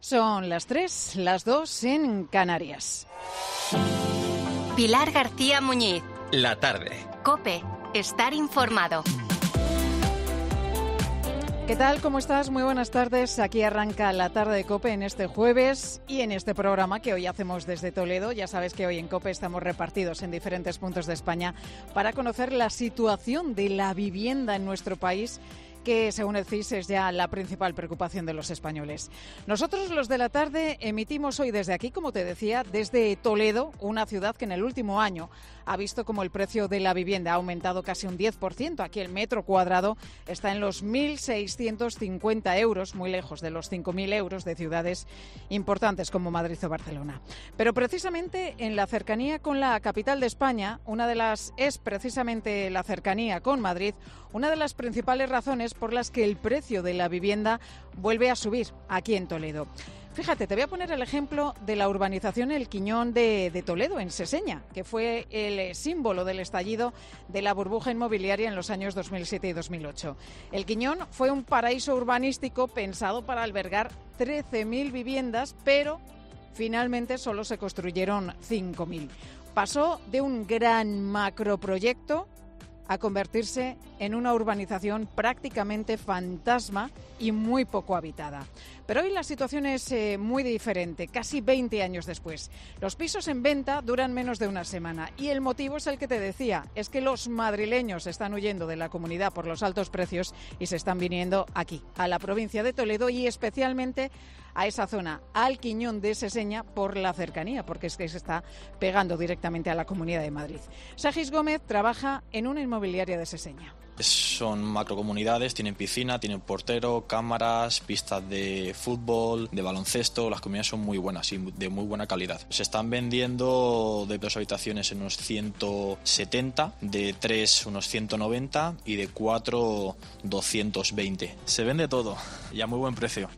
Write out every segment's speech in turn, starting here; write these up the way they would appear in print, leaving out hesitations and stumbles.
Son las 3, las 2 en Canarias. Pilar García Muñiz. La tarde. COPE. Estar informado. ¿Qué tal? ¿Cómo estás? Muy buenas tardes. Aquí arranca la tarde de COPE en este jueves y en este programa que hoy hacemos desde Toledo. Ya sabes que hoy en COPE estamos repartidos en diferentes puntos de España para conocer la situación de la vivienda en nuestro país, que según el CIS es ya la principal preocupación de los españoles. Nosotros, los de la tarde, emitimos hoy desde aquí, como te decía, desde Toledo, una ciudad que en el último año ha visto como el precio de la vivienda ha aumentado casi un 10%. Aquí el metro cuadrado está en los 1.650 euros, muy lejos de los 5.000 euros de ciudades importantes como Madrid o Barcelona. Pero precisamente en la cercanía con la capital de España, es precisamente la cercanía con Madrid, una de las principales razones por las que el precio de la vivienda vuelve a subir aquí en Toledo. Fíjate, te voy a poner el ejemplo de la urbanización El Quiñón de Toledo, en Seseña, que fue el símbolo del estallido de la burbuja inmobiliaria en los años 2007 y 2008. El Quiñón fue un paraíso urbanístico pensado para albergar 13.000 viviendas, pero finalmente solo se construyeron 5.000. Pasó de un gran macroproyecto a convertirse en una urbanización prácticamente fantasma y muy poco habitada. Pero hoy la situación es muy diferente, casi 20 años después. Los pisos en venta duran menos de una semana y el motivo es el que te decía, es que los madrileños están huyendo de la comunidad por los altos precios y se están viniendo aquí, a la provincia de Toledo y especialmente a esa zona, al Quiñón de Seseña, por la cercanía, porque es que se está pegando directamente a la Comunidad de Madrid. Sagis Gómez trabaja en una inmobiliaria de Seseña. Son macrocomunidades, tienen piscina, tienen portero, cámaras, pistas de fútbol, de baloncesto. Las comunidades son muy buenas y de muy buena calidad. Se están vendiendo de 2 habitaciones en unos 170, de 3 unos 190 y de 4 220. Se vende todo y a muy buen precio.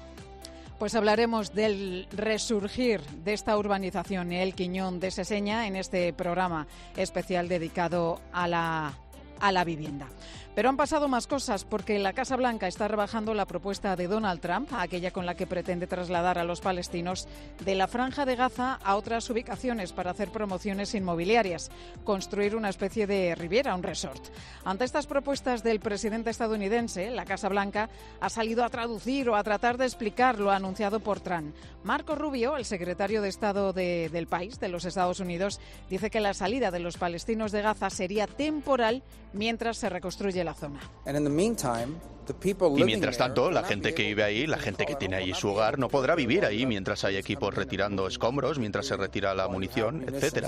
Pues hablaremos del resurgir de esta urbanización, El Quiñón de Seseña, en este programa especial dedicado a la vivienda. Pero han pasado más cosas porque la Casa Blanca está rebajando la propuesta de Donald Trump, aquella con la que pretende trasladar a los palestinos de la Franja de Gaza a otras ubicaciones para hacer promociones inmobiliarias, construir una especie de riviera, un resort. Ante estas propuestas del presidente estadounidense, la Casa Blanca ha salido a traducir o a tratar de explicar lo anunciado por Trump. Marco Rubio, el secretario de Estado del país, de los Estados Unidos, dice que la salida de los palestinos de Gaza sería temporal mientras se reconstruye la zona. Y mientras tanto, la gente que vive ahí, la gente que tiene ahí su hogar, no podrá vivir ahí mientras hay equipos retirando escombros, mientras se retira la munición, etcétera.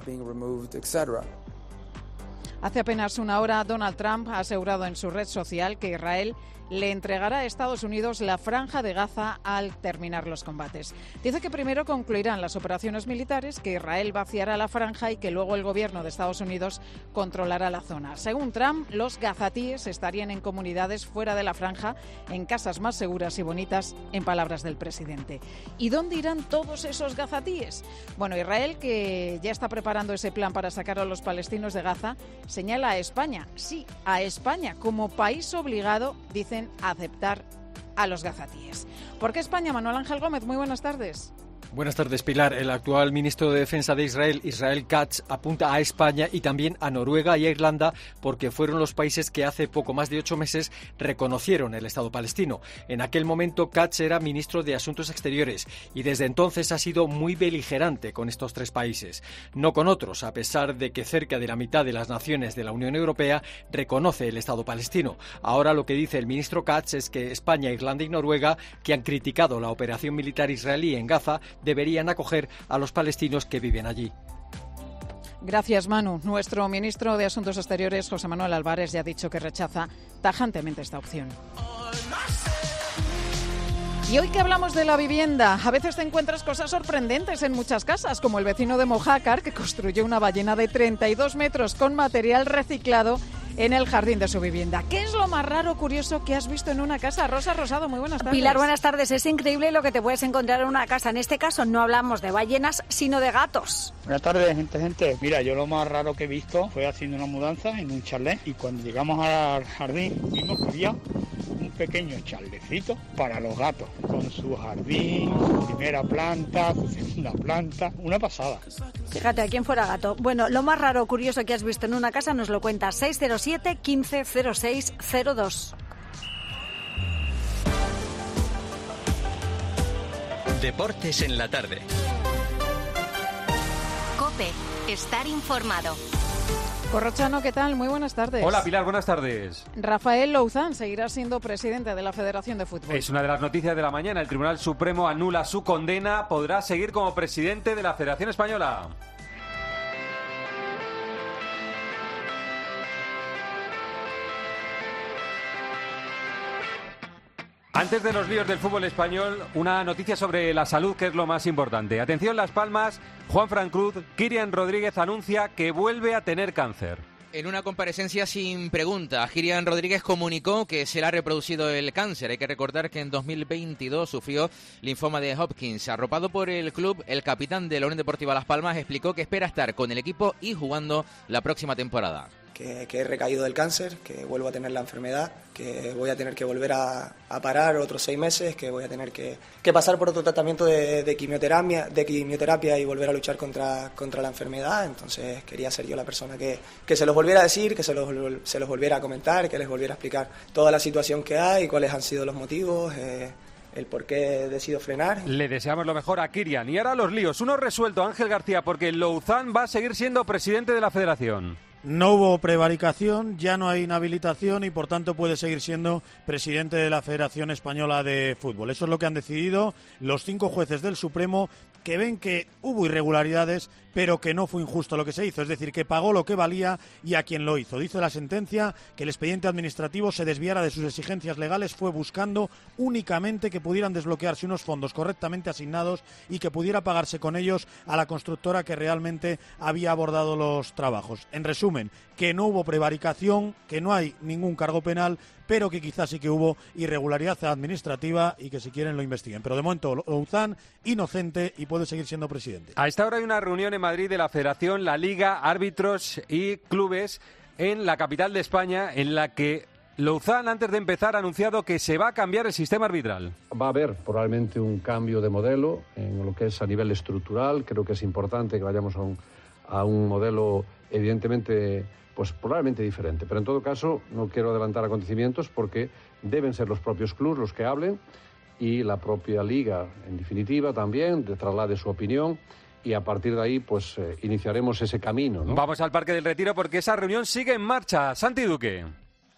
Hace apenas una hora, Donald Trump ha asegurado en su red social que Israel le entregará a Estados Unidos la Franja de Gaza al terminar los combates. Dice que primero concluirán las operaciones militares, que Israel vaciará la franja y que luego el gobierno de Estados Unidos controlará la zona. Según Trump, los gazatíes estarían en comunidades fuera de la franja, en casas más seguras y bonitas, en palabras del presidente. ¿Y dónde irán todos esos gazatíes? Bueno, Israel, que ya está preparando ese plan para sacar a los palestinos de Gaza, señala a España, sí, a España, como país obligado, dicen, a aceptar a los gazatíes. ¿Por qué España? Manuel Ángel Gómez, muy buenas tardes. Buenas tardes, Pilar. El actual ministro de Defensa de Israel, Israel Katz, apunta a España y también a Noruega y a Irlanda porque fueron los países que hace poco más de 8 meses reconocieron el Estado palestino. En aquel momento Katz era ministro de Asuntos Exteriores y desde entonces ha sido muy beligerante con estos 3 países, no con otros, a pesar de que cerca de la mitad de las naciones de la Unión Europea reconoce el Estado palestino. Ahora lo que dice el ministro Katz es que España, Irlanda y Noruega, que han criticado la operación militar israelí en Gaza, deberían acoger a los palestinos que viven allí. Gracias, Manu. Nuestro ministro de Asuntos Exteriores, José Manuel Álvarez, ya ha dicho que rechaza tajantemente esta opción. Y hoy que hablamos de la vivienda, a veces te encuentras cosas sorprendentes en muchas casas, como el vecino de Mojácar, que construyó una ballena de 32 metros con material reciclado en el jardín de su vivienda. ¿Qué es lo más raro o curioso que has visto en una casa? Rosa Rosado, muy buenas tardes. Pilar, buenas tardes. Es increíble lo que te puedes encontrar en una casa. En este caso no hablamos de ballenas, sino de gatos. Buenas tardes, gente. Mira, yo lo más raro que he visto fue haciendo una mudanza en un chalet y cuando llegamos al jardín vimos que había un pequeño chalecito para los gatos, con su jardín, su primera planta, su segunda planta, una pasada. Fíjate, ¿a quién fuera gato? Bueno, lo más raro o curioso que has visto en una casa nos lo cuenta 607 15 06 02. Deportes en la tarde. COPE, estar informado. Corrochano, ¿qué tal? Muy buenas tardes. Hola Pilar, buenas tardes. Rafael Louzán seguirá siendo presidente de la Federación de Fútbol. Es una de las noticias de la mañana. El Tribunal Supremo anula su condena. Podrá seguir como presidente de la Federación Española. Antes de los líos del fútbol español, una noticia sobre la salud que es lo más importante. Atención Las Palmas, Juanfran Cruz, Kyrian Rodríguez anuncia que vuelve a tener cáncer. En una comparecencia sin pregunta, Kyrian Rodríguez comunicó que se le ha reproducido el cáncer. Hay que recordar que en 2022 sufrió linfoma de Hopkins. Arropado por el club, el capitán de la Unión Deportiva Las Palmas explicó que espera estar con el equipo y jugando la próxima temporada. Que he recaído del cáncer, que vuelvo a tener la enfermedad, que voy a tener que volver a parar otros 6 meses, que voy a tener que pasar por otro tratamiento de quimioterapia y volver a luchar contra la enfermedad. Entonces quería ser yo la persona que se los volviera a decir, que se los volviera a comentar, que les volviera a explicar toda la situación que hay, cuáles han sido los motivos, el por qué decido frenar. Le deseamos lo mejor a Kyrian. Y ahora los líos. Uno resuelto, Ángel García, porque Louzán va a seguir siendo presidente de la Federación. No hubo prevaricación, ya no hay inhabilitación y por tanto puede seguir siendo presidente de la Federación Española de Fútbol. Eso es lo que han decidido los 5 jueces del Supremo, que ven que hubo irregularidades, pero que no fue injusto lo que se hizo, es decir, que pagó lo que valía y a quien lo hizo. Dice la sentencia que el expediente administrativo se desviara de sus exigencias legales, fue buscando únicamente que pudieran desbloquearse unos fondos correctamente asignados y que pudiera pagarse con ellos a la constructora que realmente había abordado los trabajos. En resumen, que no hubo prevaricación, que no hay ningún cargo penal, pero que quizás sí que hubo irregularidad administrativa y que si quieren lo investiguen. Pero de momento Louzán inocente y puede seguir siendo presidente. A esta hora hay una reunión en Madrid de la Federación, la Liga, árbitros y clubes en la capital de España, en la que Louzán, antes de empezar, ha anunciado que se va a cambiar el sistema arbitral. Va a haber probablemente un cambio de modelo en lo que es a nivel estructural. Creo que es importante que vayamos a un modelo evidentemente pues probablemente diferente, pero en todo caso no quiero adelantar acontecimientos porque deben ser los propios clubes los que hablen y la propia liga en definitiva también traslade su opinión y a partir de ahí pues iniciaremos ese camino, ¿no? Vamos al Parque del Retiro porque esa reunión sigue en marcha. Santi Duque.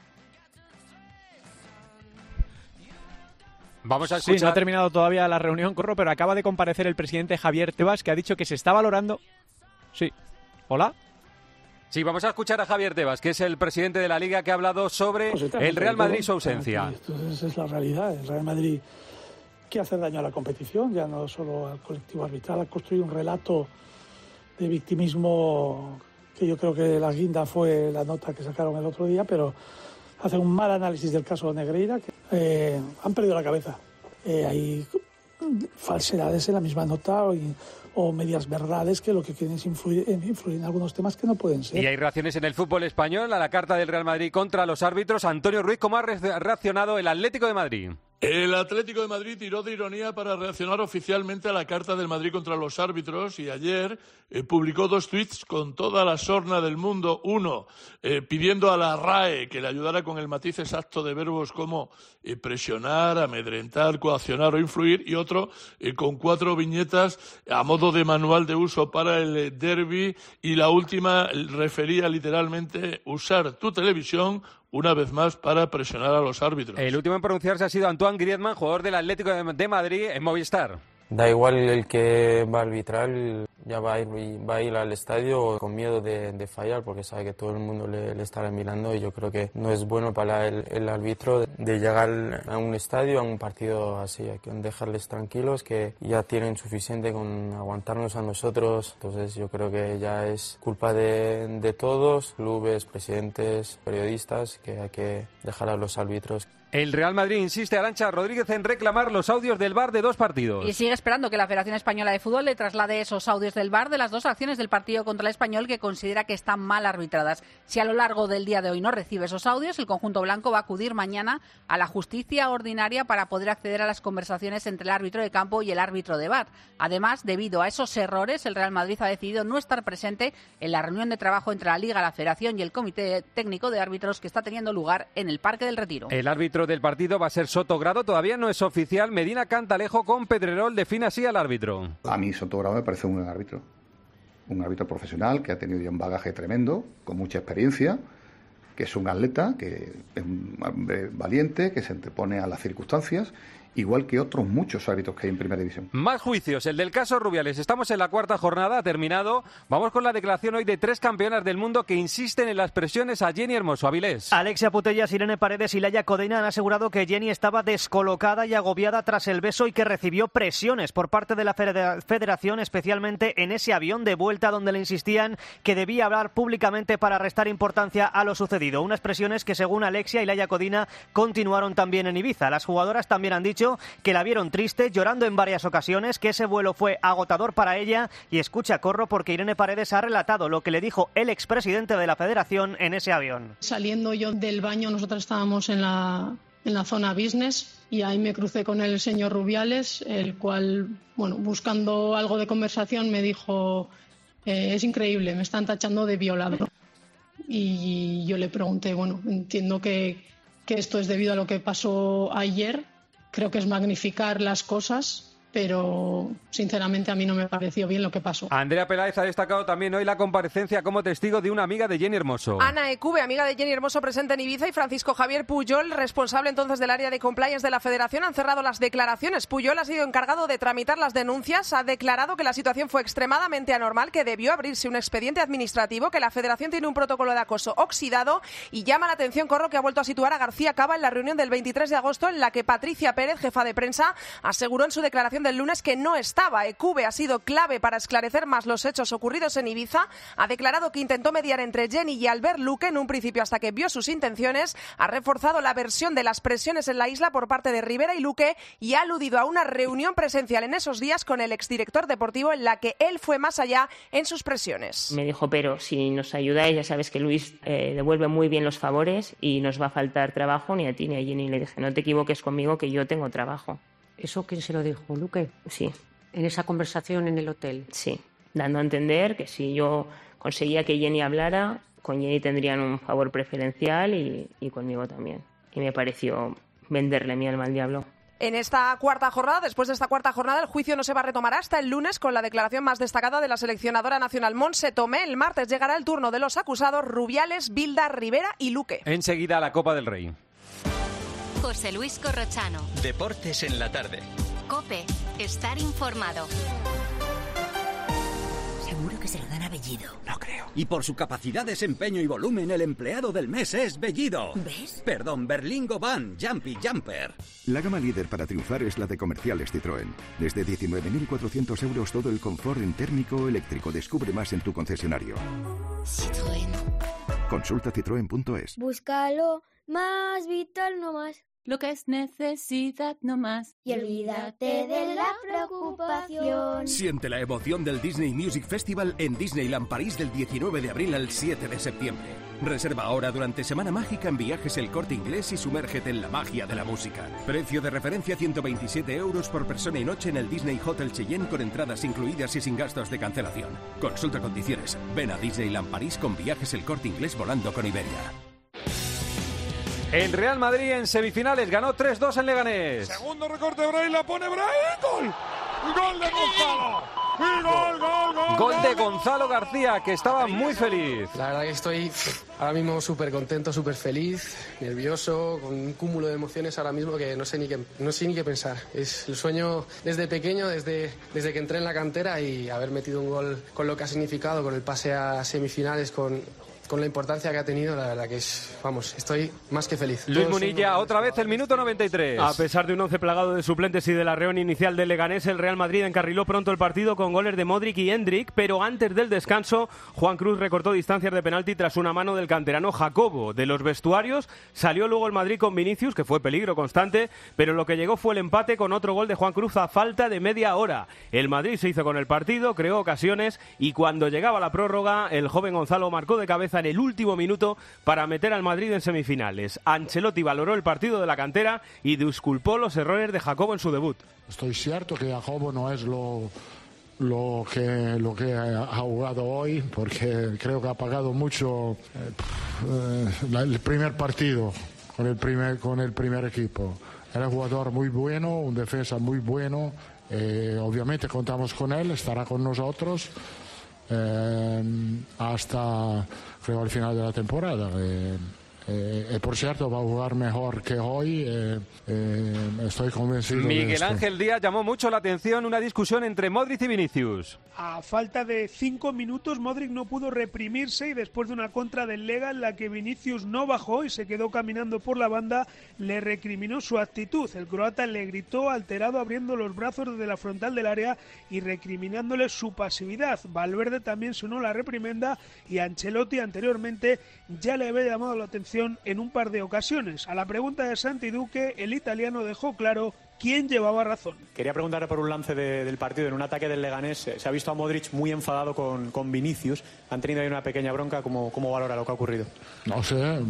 Vamos a escuchar. Sí, no ha terminado todavía la reunión, Corro, pero acaba de comparecer el presidente Javier Tebas, que ha dicho que se está valorando. Sí. ¿Hola? Sí, vamos a escuchar a Javier Tebas, que es el presidente de la Liga, que ha hablado sobre el Real Madrid y su ausencia. Esa es la realidad. El Real Madrid quiere hacer daño a la competición, ya no solo al colectivo arbitral. Ha construido un relato de victimismo que yo creo que la guinda fue la nota que sacaron el otro día, pero hacen un mal análisis del caso Negreira, que han perdido la cabeza. Hay falsedades en la misma nota o medias verdades que lo que quieren es influir en algunos temas que no pueden ser. Y hay reacciones en el fútbol español a la carta del Real Madrid contra los árbitros. Antonio Ruiz, ¿cómo ha reaccionado el Atlético de Madrid? El Atlético de Madrid tiró de ironía para reaccionar oficialmente a la carta del Madrid contra los árbitros y ayer publicó 2 tuits con toda la sorna del mundo. Uno, pidiendo a la RAE que le ayudara con el matiz exacto de verbos como presionar, amedrentar, coaccionar o influir, y otro con 4 viñetas a modo de manual de uso para el derbi, y la última refería literalmente usar tu televisión una vez más para presionar a los árbitros. El último en pronunciarse ha sido Antoine Griezmann, jugador del Atlético de Madrid en Movistar. Da igual el que va a arbitrar, ya va a ir al estadio con miedo de fallar, porque sabe que todo el mundo le estará mirando, y yo creo que no es bueno para el árbitro de llegar a un estadio, a un partido así. Hay que dejarles tranquilos, que ya tienen suficiente con aguantarnos a nosotros. Entonces yo creo que ya es culpa de todos, clubes, presidentes, periodistas, que hay que dejar a los árbitros. El Real Madrid insiste, Arantxa Rodríguez, en reclamar los audios del VAR de 2 partidos. Y sigue esperando que la Federación Española de Fútbol le traslade esos audios del VAR de las 2 acciones del partido contra el Español, que considera que están mal arbitradas. Si a lo largo del día de hoy no recibe esos audios, el conjunto blanco va a acudir mañana a la justicia ordinaria para poder acceder a las conversaciones entre el árbitro de campo y el árbitro de VAR. Además, debido a esos errores, el Real Madrid ha decidido no estar presente en la reunión de trabajo entre la Liga, la Federación y el Comité Técnico de Árbitros que está teniendo lugar en el Parque del Retiro. El árbitro del partido va a ser Sotogrado, todavía no es oficial. Medina Cantalejo con Pedrerol define así al árbitro. A mí Sotogrado me parece un buen árbitro. Un árbitro profesional que ha tenido ya un bagaje tremendo, con mucha experiencia, que es un atleta, que es un hombre valiente, que se antepone a las circunstancias, igual que otros muchos árbitros que hay en Primera División. Más juicios, el del caso Rubiales. Estamos en la 4ª jornada, ha terminado. Vamos con la declaración hoy de 3 campeonas del mundo que insisten en las presiones a Jenny Hermoso. Avilés. Alexia Putellas, Irene Paredes y Laia Codina han asegurado que Jenny estaba descolocada y agobiada tras el beso y que recibió presiones por parte de la Federación, especialmente en ese avión de vuelta donde le insistían que debía hablar públicamente para restar importancia a lo sucedido. Unas presiones que, según Alexia y Laia Codina, continuaron también en Ibiza. Las jugadoras también han dicho que la vieron triste, llorando en varias ocasiones, que ese vuelo fue agotador para ella. Y escucha, Corro, porque Irene Paredes ha relatado lo que le dijo el expresidente de la Federación en ese avión. Saliendo yo del baño, nosotros estábamos en la zona business y ahí me crucé con el señor Rubiales, el cual, buscando algo de conversación, me dijo: es increíble, me están tachando de violador. Y yo le pregunté, entiendo que esto es debido a lo que pasó ayer. Creo que es magnificar las cosas, pero sinceramente a mí no me pareció bien lo que pasó. Andrea Peláez ha destacado también hoy la comparecencia como testigo de una amiga de Jenny Hermoso. Ana Ecube, amiga de Jenny Hermoso, presente en Ibiza, y Francisco Javier Puyol, responsable entonces del área de compliance de la Federación, han cerrado las declaraciones. Puyol ha sido encargado de tramitar las denuncias, ha declarado que la situación fue extremadamente anormal, que debió abrirse un expediente administrativo, que la Federación tiene un protocolo de acoso oxidado, y llama la atención, Corro, que ha vuelto a situar a García Cava en la reunión del 23 de agosto en la que Patricia Pérez, jefa de prensa, aseguró en su declaración del lunes que no estaba. Ecube ha sido clave para esclarecer más los hechos ocurridos en Ibiza. Ha declarado que intentó mediar entre Jenny y Albert Luque en un principio hasta que vio sus intenciones. Ha reforzado la versión de las presiones en la isla por parte de Rivera y Luque y ha aludido a una reunión presencial en esos días con el exdirector deportivo en la que él fue más allá en sus presiones. Me dijo: pero si nos ayudáis, ya sabes que Luis devuelve muy bien los favores y nos va a faltar trabajo ni a ti ni a Jenny. Le dije: no te equivoques conmigo, que yo tengo trabajo. ¿Eso quién se lo dijo, Luque? Sí. ¿En esa conversación en el hotel? Sí, dando a entender que si yo conseguía que Jenny hablara, con Jenny tendrían un favor preferencial y conmigo también. Y me pareció venderle mi alma al diablo. En esta 4ª jornada, después de esta 4ª jornada, el juicio no se va a retomar hasta el lunes con la declaración más destacada de la seleccionadora nacional Montse Tomé. El martes llegará el turno de los acusados Rubiales, Bilda, Rivera y Luque. Enseguida la Copa del Rey. José Luis Corrochano. Deportes en la tarde. COPE. Estar informado. Seguro que se lo dan a Bellido. No creo. Y por su capacidad, desempeño y volumen, el empleado del mes es Bellido. ¿Ves? Perdón, Berlingo Van, Jumpy Jumper. La gama líder para triunfar es la de Comerciales Citroën. Desde 19.400 euros todo el confort en térmico o eléctrico. Descubre más en tu concesionario. Citroën. Consulta citroen.es. Búscalo, más vital no más. Lo que es necesidad no más. Y olvídate de la preocupación. Siente la emoción del Disney Music Festival en Disneyland París del 19 de abril al 7 de septiembre. Reserva ahora durante Semana Mágica en Viajes El Corte Inglés y sumérgete en la magia de la música. Precio de referencia 127 euros por persona y noche en el Disney Hotel Cheyenne con entradas incluidas y sin gastos de cancelación. Consulta condiciones. Ven a Disneyland París con Viajes El Corte Inglés volando con Iberia. El Real Madrid en semifinales ganó 3-2 en Leganés. Segundo recorte, Bray, la pone Bray, ¡gol! ¡Gol de Gonzalo! ¡Y gol! Gol de Gonzalo García, que estaba muy feliz. La verdad que estoy ahora mismo súper contento, súper feliz, nervioso, con un cúmulo de emociones ahora mismo que no sé ni qué pensar. Es el sueño desde pequeño, desde que entré en la cantera, y haber metido un gol con lo que ha significado, con el pase a semifinales, con con la importancia que ha tenido, la verdad que estoy más que feliz. Luis Munilla, otra vez el minuto 93. A pesar de un 11 plagado de suplentes y de la reunión inicial del Leganés, el Real Madrid encarriló pronto el partido con goles de Modric y Hendrik, pero antes del descanso, Juan Cruz recortó distancias de penalti tras una mano del canterano Jacobo. De los vestuarios salió luego el Madrid con Vinicius, que fue peligro constante, pero lo que llegó fue el empate con otro gol de Juan Cruz a falta de media hora. El Madrid se hizo con el partido, creó ocasiones y cuando llegaba la prórroga, el joven Gonzalo marcó de cabeza en el último minuto para meter al Madrid en semifinales. Ancelotti valoró el partido de la cantera y disculpó los errores de Jacobo en su debut. Estoy cierto que Jacobo no es lo que ha jugado hoy, porque creo que ha pagado mucho el primer partido con el primer equipo. Era un jugador muy bueno, un defensa muy bueno. Obviamente contamos con él, estará con nosotros hasta creo al final de la temporada. Por cierto, va a jugar mejor que hoy, estoy convencido. Miguel Ángel Díaz llamó mucho la atención una discusión entre Modric y Vinicius. A falta de 5 minutos, Modric no pudo reprimirse y después de una contra del Lega en la que Vinicius no bajó y se quedó caminando por la banda, le recriminó su actitud. El croata le gritó alterado abriendo los brazos desde la frontal del área y recriminándole su pasividad. Valverde también sonó la reprimenda y Ancelotti anteriormente ya le había llamado la atención en un par de ocasiones. A la pregunta de Santi Duque, el italiano dejó claro quién llevaba razón. Quería preguntarle por un lance del partido, en un ataque del Leganés. Se ha visto a Modric muy enfadado con Vinicius. Han tenido ahí una pequeña bronca. ¿Cómo valora lo que ha ocurrido? No sé,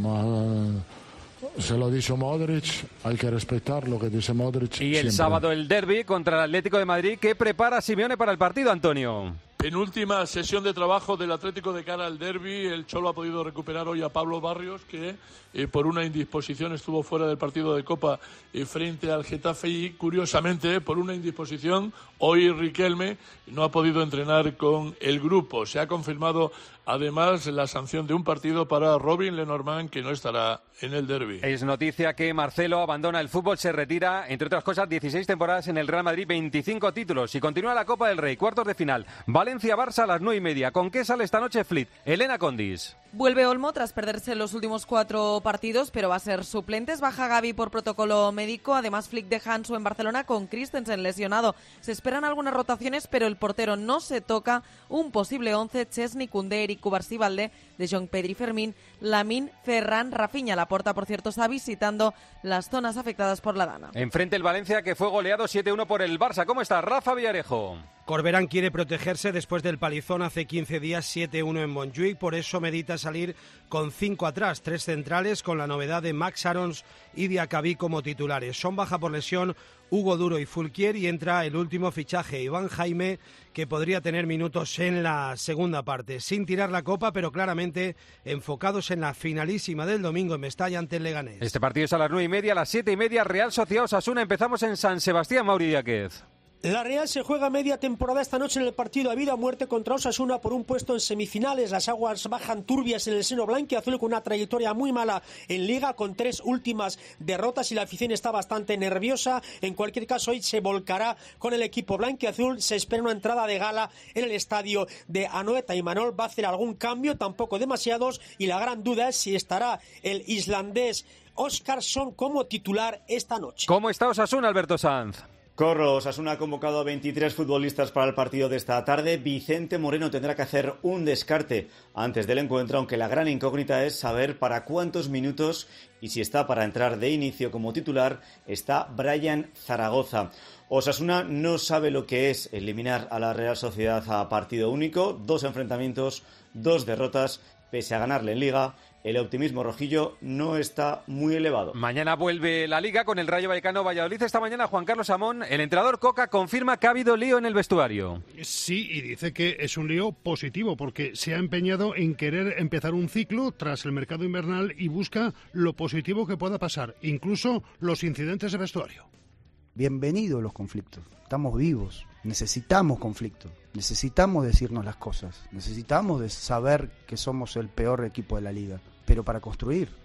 se lo ha dicho Modric, hay que respetar lo que dice Modric. Y el siempre. sábado el derbi contra el Atlético de Madrid. ¿Qué prepara Simeone para el partido, Antonio? Penúltima sesión de trabajo del Atlético de cara al derbi. El Cholo ha podido recuperar hoy a Pablo Barrios, que por una indisposición estuvo fuera del partido de Copa frente al Getafe y, curiosamente, por una indisposición, hoy Riquelme no ha podido entrenar con el grupo. Se ha confirmado, además, la sanción de un partido para Robin Lenormand, que no estará en el derbi. Es noticia que Marcelo abandona el fútbol, se retira, entre otras cosas, 16 temporadas en el Real Madrid, 25 títulos y continúa la Copa del Rey, cuartos de final. Valencia-Barça a las 9:30. ¿Con qué sale esta noche Flick? Elena Condis. Vuelve Olmo tras perderse los últimos 4 partidos, pero va a ser suplentes. Baja Gavi por protocolo médico. Además, Flick deja Ansu en Barcelona con Christensen lesionado. Se esperan algunas rotaciones, pero el portero no se toca. Un posible 11, Chesney, Koundé, Eric Cubarsí-Valdé, De Jong, Pedri, Fermín, Lamine, Ferran, Rafinha. Laporta, por cierto, está visitando las zonas afectadas por la Dana. Enfrente el Valencia, que fue goleado 7-1 por el Barça. ¿Cómo está Rafa Villarejo? Corberán quiere protegerse después del palizón hace 15 días, 7-1 en Montjuïc, por eso medita salir con 5 atrás, 3 centrales, con la novedad de Max Arons y Diacabí como titulares. Son baja por lesión Hugo Duro y Fulquier y entra el último fichaje, Iván Jaime, que podría tener minutos en la segunda parte, sin tirar la copa, pero claramente enfocados en la finalísima del domingo en Mestalla ante el Leganés. Este partido es a las 9:30, a las 7:30, Real Sociedad Osasuna. Empezamos en San Sebastián, Mauri Díaz. La Real se juega media temporada esta noche en el partido a vida o muerte contra Osasuna por un puesto en semifinales. Las aguas bajan turbias en el seno blanquiazul con una trayectoria muy mala en Liga, con 3 últimas derrotas y la afición está bastante nerviosa. En cualquier caso, hoy se volcará con el equipo blanquiazul. Se espera una entrada de gala en el estadio de Anoeta. Imanol va a hacer algún cambio, tampoco demasiados, y la gran duda es si estará el islandés Óskarsson como titular esta noche. ¿Cómo está Osasuna, Alberto Sanz? Corro, Osasuna ha convocado a 23 futbolistas para el partido de esta tarde. Vicente Moreno tendrá que hacer un descarte antes del encuentro, aunque la gran incógnita es saber para cuántos minutos y si está para entrar de inicio como titular está Brian Zaragoza. Osasuna no sabe lo que es eliminar a la Real Sociedad a partido único. 2 enfrentamientos, 2 derrotas, pese a ganarle en Liga. El optimismo rojillo no está muy elevado. Mañana vuelve la Liga con el Rayo Vallecano Valladolid. Esta mañana Juan Carlos Amón, el entrenador Coca, confirma que ha habido lío en el vestuario. Sí, y dice que es un lío positivo porque se ha empeñado en querer empezar un ciclo tras el mercado invernal y busca lo positivo que pueda pasar, incluso los incidentes de vestuario. Bienvenidos los conflictos, estamos vivos, necesitamos conflictos, necesitamos decirnos las cosas, necesitamos de saber que somos el peor equipo de la liga, pero para construir,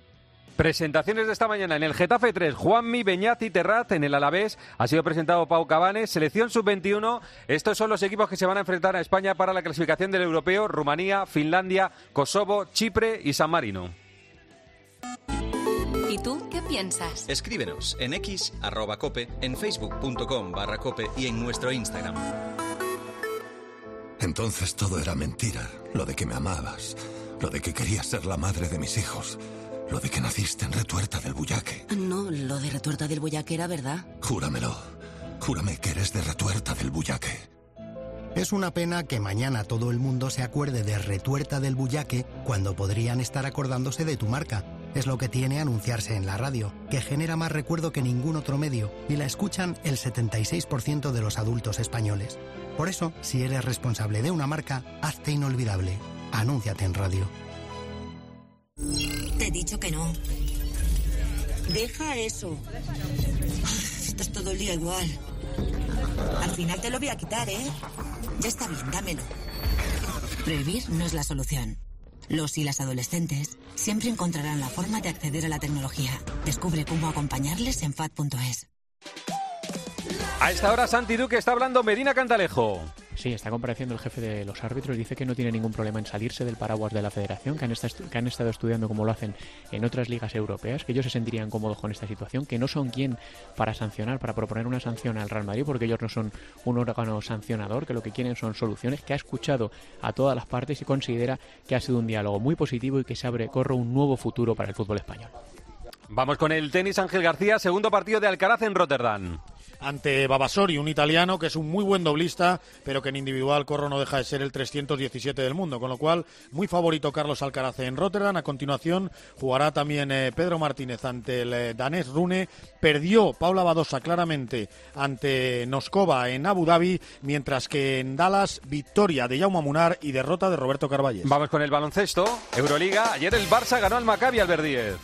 Presentaciones de esta mañana en el Getafe 3, Juanmi, Beñat y Terrat. En el Alavés ha sido presentado Pau Cabanes. Selección sub-21. Estos son los equipos que se van a enfrentar a España para la clasificación del europeo: Rumanía, Finlandia, Kosovo, Chipre y San Marino. ¿Y tú qué piensas? Escríbenos en X, @cope, en facebook.com/cope y en nuestro Instagram. Entonces todo era mentira. Lo de que me amabas, lo de que querías ser la madre de mis hijos, lo de que naciste en Retuerta del Bullaque. No, lo de Retuerta del Bullaque era verdad. Júramelo. Júrame que eres de Retuerta del Bullaque. Es una pena que mañana todo el mundo se acuerde de Retuerta del Bullaque cuando podrían estar acordándose de tu marca. Es lo que tiene anunciarse en la radio, que genera más recuerdo que ningún otro medio y la escuchan el 76% de los adultos españoles. Por eso, si eres responsable de una marca, hazte inolvidable. Anúnciate en radio. Te he dicho que no. Deja eso. Estás todo el día igual. Al final te lo voy a quitar, ¿eh? Ya está bien, dámelo. Prohibir no es la solución. Los y las adolescentes siempre encontrarán la forma de acceder a la tecnología. Descubre cómo acompañarles en FAD.es. A esta hora Santi Duque está hablando Medina Cantalejo. Sí, está compareciendo el jefe de los árbitros. Dice que no tiene ningún problema en salirse del paraguas de la federación, que han estado estudiando como lo hacen en otras ligas europeas, que ellos se sentirían cómodos con esta situación, que no son quien para sancionar, para proponer una sanción al Real Madrid, porque ellos no son un órgano sancionador, que lo que quieren son soluciones, que ha escuchado a todas las partes y considera que ha sido un diálogo muy positivo y que corre un nuevo futuro para el fútbol español. Vamos con el tenis. Ángel García, segundo partido de Alcaraz en Rotterdam. Ante Babasori, un italiano que es un muy buen doblista, pero que en individual Corro no deja de ser el 317 del mundo, con lo cual muy favorito Carlos Alcaraz en Rotterdam. A continuación jugará también Pedro Martínez ante el danés Rune. Perdió Paula Badosa claramente ante Noskova en Abu Dhabi, mientras que en Dallas victoria de Jaume Munar y derrota de Roberto Carballes. Vamos con el baloncesto. Euroliga. Ayer el Barça ganó al Maccabi Albert.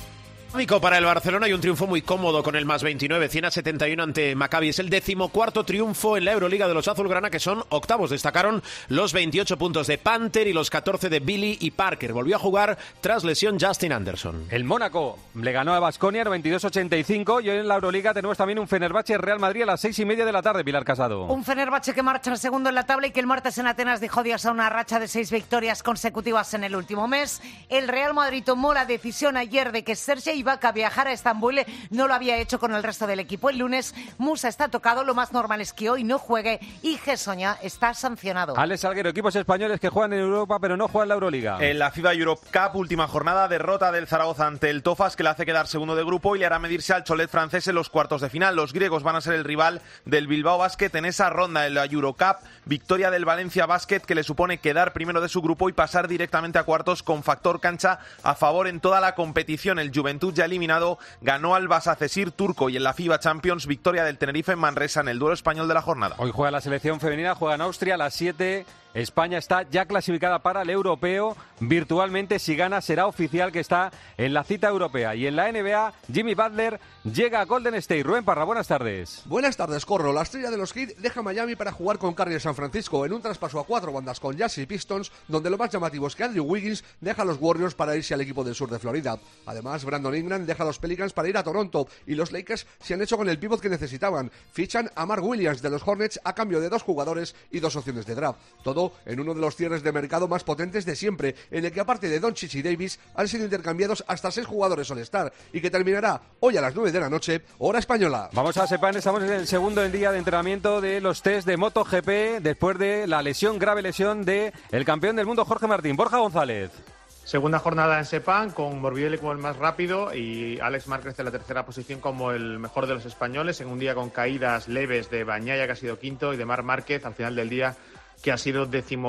Para el Barcelona y un triunfo muy cómodo con el más 29, 100-71 ante Maccabi. Es el 14º triunfo en la Euroliga de los azulgrana, que son octavos. Destacaron los 28 puntos de Panther y los 14 de Billy y Parker. Volvió a jugar tras lesión Justin Anderson. El Mónaco le ganó a Baskonia 92-85 y hoy en la Euroliga tenemos también un Fenerbahce Real Madrid a las 6:30 de la tarde. Pilar Casado. Un Fenerbahce que marcha segundo en la tabla y que el martes en Atenas dejó adiós a una racha de 6 victorias consecutivas en el último mes. El Real Madrid tomó la decisión ayer de que Serge Ibaka viajar a Estambul, no lo había hecho con el resto del equipo. El lunes Musa está tocado, lo más normal es que hoy no juegue y Gessoña está sancionado. Alex Salguero, equipos españoles que juegan en Europa pero no juegan en la Euroliga. En la FIBA Europe Cup, última jornada, derrota del Zaragoza ante el Tofas, que le hace quedar segundo de grupo y le hará medirse al Cholet francés en los cuartos de final. Los griegos van a ser el rival del Bilbao Basket en esa ronda en la Eurocup. Victoria del Valencia Basket, que le supone quedar primero de su grupo y pasar directamente a cuartos con factor cancha a favor en toda la competición. El Juventud, ya eliminado, ganó al Basaksehir turco. Y en la FIBA Champions, victoria del Tenerife en Manresa en el duelo español de la jornada. Hoy juega la selección femenina, juega en Austria a las 7. España está ya clasificada para el europeo. Virtualmente, si gana, será oficial que está en la cita europea. Y en la NBA, Jimmy Butler llega a Golden State. Rubén Parra, buenas tardes. Buenas tardes, Corro. La estrella de los Heat deja Miami para jugar con Curry en San Francisco en un traspaso a 4 bandas con Jazz y Pistons, donde lo más llamativo es que Andrew Wiggins deja a los Warriors para irse al equipo del sur de Florida. Además, Brandon Ingram deja a los Pelicans para ir a Toronto y los Lakers se han hecho con el pívot que necesitaban. Fichan a Mark Williams de los Hornets a cambio de 2 jugadores y 2 opciones de draft. Todo en uno de los cierres de mercado más potentes de siempre, en el que aparte de Doncic y Davis han sido intercambiados hasta 6 jugadores All-Star y que terminará hoy a las 9 de la noche, hora española. Vamos a Sepang, estamos en el segundo día de entrenamiento de los test de MotoGP después de la grave lesión de el campeón del mundo Jorge Martín. Borja González. Segunda jornada en Sepang, con Morbidelli como el más rápido y Alex Márquez en la tercera posición como el mejor de los españoles, en un día con caídas leves de Bagnaia, que ha sido quinto, y de Marc Márquez al final del día, que ha sido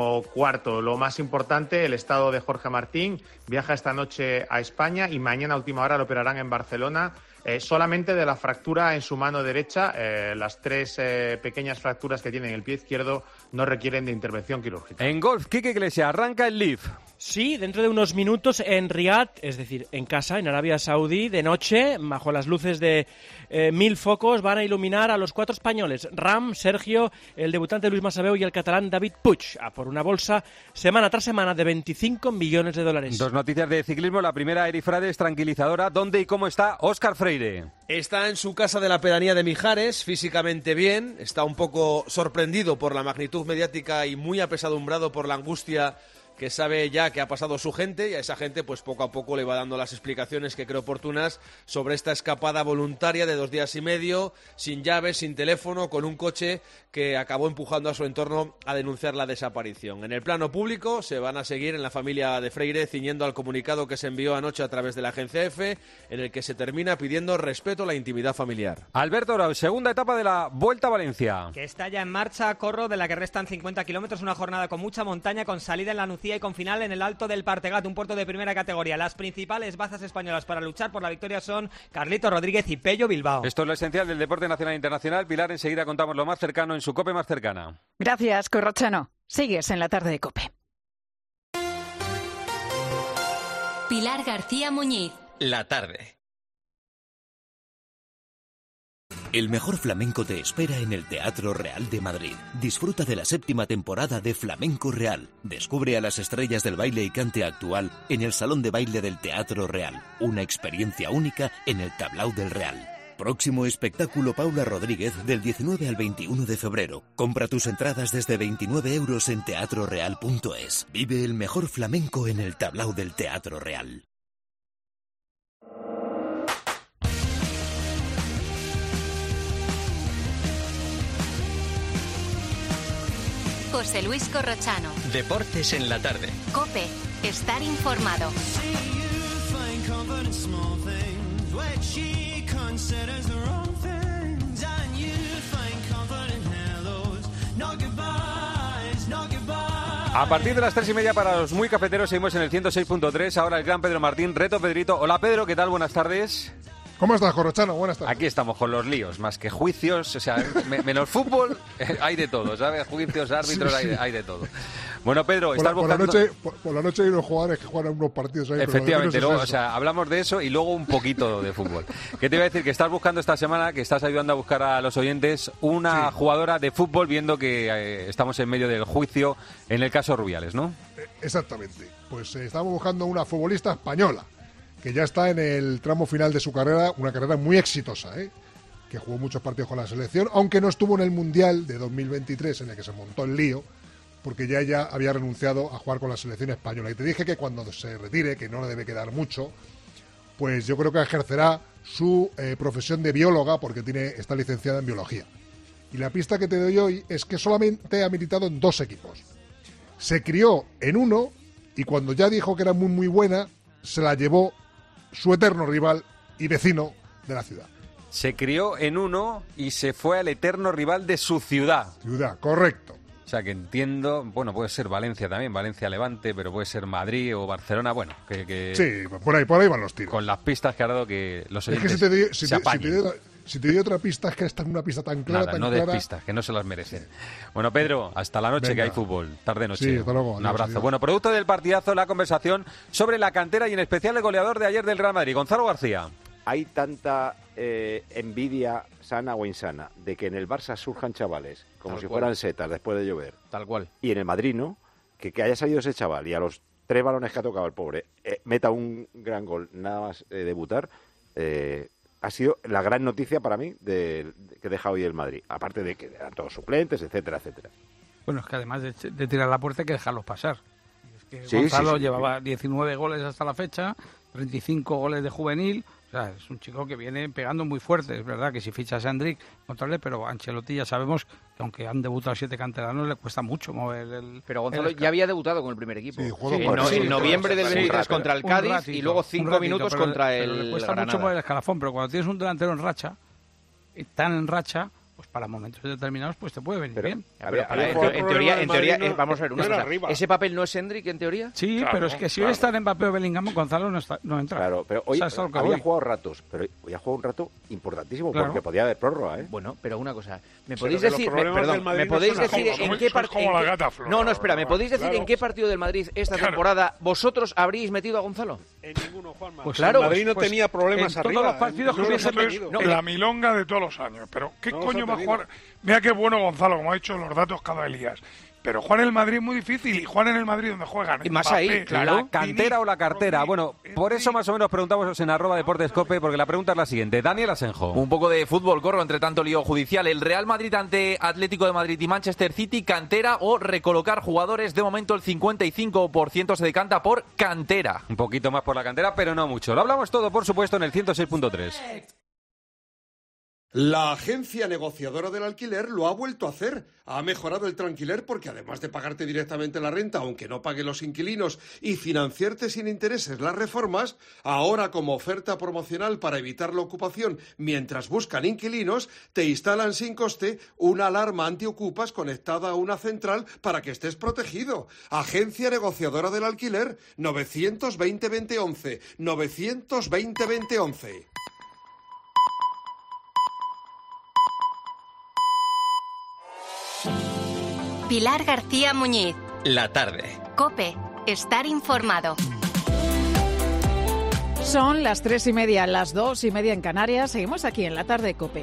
14º. Lo más importante, el estado de Jorge Martín. Viaja esta noche a España y mañana a última hora lo operarán en Barcelona. Solamente de la fractura en su mano derecha, las 3 pequeñas fracturas que tiene en el pie izquierdo no requieren de intervención quirúrgica. En golf, Quique Iglesias, arranca el Leaf. Sí, dentro de unos minutos en Riad, es decir, en casa, en Arabia Saudí, de noche, bajo las luces de 1000 focos, van a iluminar a los 4 españoles, Ram, Sergio, el debutante Luis Masabeu y el catalán David Puig, a por una bolsa semana tras semana de $25 millones. 2 noticias de ciclismo. La primera, Eri Frades, tranquilizadora. ¿Dónde y cómo está Óscar Freire? Está en su casa de la pedanía de Mijares, físicamente bien, está un poco sorprendido por la magnitud mediática y muy apesadumbrado por la angustia que sabe ya que ha pasado su gente, y a esa gente pues poco a poco le va dando las explicaciones que creo oportunas sobre esta escapada voluntaria de 2 días y medio, sin llaves, sin teléfono, con un coche que acabó empujando a su entorno a denunciar la desaparición. En el plano público se van a seguir en la familia de Freire ciñendo al comunicado que se envió anoche a través de la agencia EFE, en el que se termina pidiendo respeto a la intimidad familiar. Alberto Grau, segunda etapa de la Vuelta a Valencia. Que está ya en marcha, Corro, de la que restan 50 kilómetros, una jornada con mucha montaña, con salida en la Nucía y con final en el Alto del Partegat, un puerto de primera categoría. Las principales bazas españolas para luchar por la victoria son Carlito Rodríguez y Pello Bilbao. Esto es lo esencial del deporte nacional e internacional. Pilar, enseguida contamos lo más cercano en su COPE más cercana. Gracias, Corrochano. Sigues en la tarde de COPE. Pilar García Muñiz. La tarde. El mejor flamenco te espera en el Teatro Real de Madrid. Disfruta de la 7ª temporada de Flamenco Real. Descubre a las estrellas del baile y cante actual en el Salón de Baile del Teatro Real. Una experiencia única en el Tablao del Real. Próximo espectáculo Paula Rodríguez del 19 al 21 de febrero. Compra tus entradas desde 29 € en teatroreal.es. Vive el mejor flamenco en el Tablao del Teatro Real. José Luis Corrochano. Deportes en la tarde. COPE. Estar informado. A partir de las 3:30 para los muy cafeteros seguimos en el 106.3. Ahora el gran Pedro Martín, reto Pedrito. Hola Pedro, ¿qué tal? Buenas tardes. ¿Cómo estás, Corrochano? Buenas tardes. Aquí estamos con los líos, más que juicios, o sea, menos fútbol, hay de todo, ¿sabes? Juicios, árbitros, sí. hay de todo. Bueno, Pedro, estás buscando... Por la noche hay unos jugadores que juegan unos partidos ahí. Efectivamente, luego, o sea, hablamos de eso y luego un poquito de fútbol. ¿Qué te iba a decir? Que estás buscando esta semana, que estás ayudando a buscar a los oyentes una jugadora de fútbol, viendo que estamos en medio del juicio en el caso Rubiales, ¿no? Exactamente. Pues estamos buscando una futbolista española que ya está en el tramo final de su carrera, una carrera muy exitosa, que jugó muchos partidos con la selección, aunque no estuvo en el Mundial de 2023, en el que se montó el lío, porque ya ella había renunciado a jugar con la selección española. Y te dije que cuando se retire, que no le debe quedar mucho, pues yo creo que ejercerá su profesión de bióloga, porque está licenciada en biología. Y la pista que te doy hoy es que solamente ha militado en 2 equipos. Se crió en uno, y cuando ya dijo que era muy, muy buena, se la llevó su eterno rival y vecino de la ciudad. Se crió en uno y se fue al eterno rival de su ciudad. Ciudad, correcto. O sea, que entiendo, bueno, puede ser Valencia también, Valencia-Levante, pero puede ser Madrid o Barcelona, bueno, que sí, por ahí van los tiros. Con las pistas que ha dado que los oyentes se apañen. Si te doy otra pista, es que esta es una pista tan clara, Nada, no des pistas, que no se las merecen. Bueno, Pedro, hasta la noche. Venga. Que hay fútbol, tarde-noche. Sí, hasta luego. Un abrazo. Adiós. Bueno, producto del partidazo, la conversación sobre la cantera y en especial el goleador de ayer del Real Madrid, Gonzalo García. Hay tanta envidia, sana o insana, de que en el Barça surjan chavales, como si fueran setas después de llover. Tal cual. Y en el Madrid, ¿no? Que haya salido ese chaval y a los 3 balones que ha tocado el pobre, meta un gran gol, nada más debutar, ha sido la gran noticia para mí que deja hoy el Madrid. Aparte de que eran todos suplentes, etcétera, etcétera. Bueno, es que además de tirar la puerta hay que dejarlos pasar. Es que Gonzalo llevaba 19 goles hasta la fecha, 35 goles de juvenil. O sea, es un chico que viene pegando muy fuerte. Es verdad que si fichas a Endrick, contarle, pero a Ancelotti ya sabemos que aunque han debutado 7 canteranos, le cuesta mucho mover el... Pero Gonzalo ya había debutado con el primer equipo. En noviembre del 23 contra el Cádiz y luego 5 minutos contra el le cuesta Granada. mucho mover el escalafón, pero cuando tienes un delantero en racha, tan en racha, pues para momentos determinados pues te puede venir bien. En teoría, vamos a ver una cosa. ¿Ese papel no es Endrick en teoría? Sí, claro, pero es que si hoy está Mbappé o Bellingham, Gonzalo no entra. Claro, pero hoy había jugado ratos, pero hoy ha jugado un rato importantísimo, porque podía haber prórroga, ¿eh? Bueno, pero una cosa, ¿me podéis decir en qué partido? No, espera, ¿me podéis decir en qué partido del Madrid esta temporada vosotros habríais metido a Gonzalo? En ninguno, Juanma. Pues claro, el Madrid no tenía problemas en arriba. Todos los partidos que hubiesen metido. La milonga de todos los años. Pero ¿qué coño va a jugar? Mira qué bueno Gonzalo, como ha dicho los datos cada Elías. Pero jugar en el Madrid es muy difícil, y jugar en el Madrid donde juegan. Y más Mbappé, ahí, claro. ¿La cantera o la cartera? Bueno, por eso más o menos preguntamos en @deportescope, porque la pregunta es la siguiente. Daniel Asenjo. Un poco de fútbol, corro, entre tanto lío judicial. El Real Madrid ante Atlético de Madrid y Manchester City, cantera o recolocar jugadores. De momento el 55% se decanta por cantera. Un poquito más por la cantera, pero no mucho. Lo hablamos todo, por supuesto, en el 106.3. La agencia negociadora del alquiler lo ha vuelto a hacer. Ha mejorado el tranquiler porque además de pagarte directamente la renta, aunque no paguen los inquilinos, y financiarte sin intereses las reformas, ahora como oferta promocional para evitar la ocupación mientras buscan inquilinos, te instalan sin coste una alarma antiocupas conectada a una central para que estés protegido. Agencia negociadora del alquiler, 920-2011, 920-2011. Pilar García Muñiz. La tarde. COPE. Estar informado. Son las 3:30, las 2:30 en Canarias. Seguimos aquí en la tarde, COPE.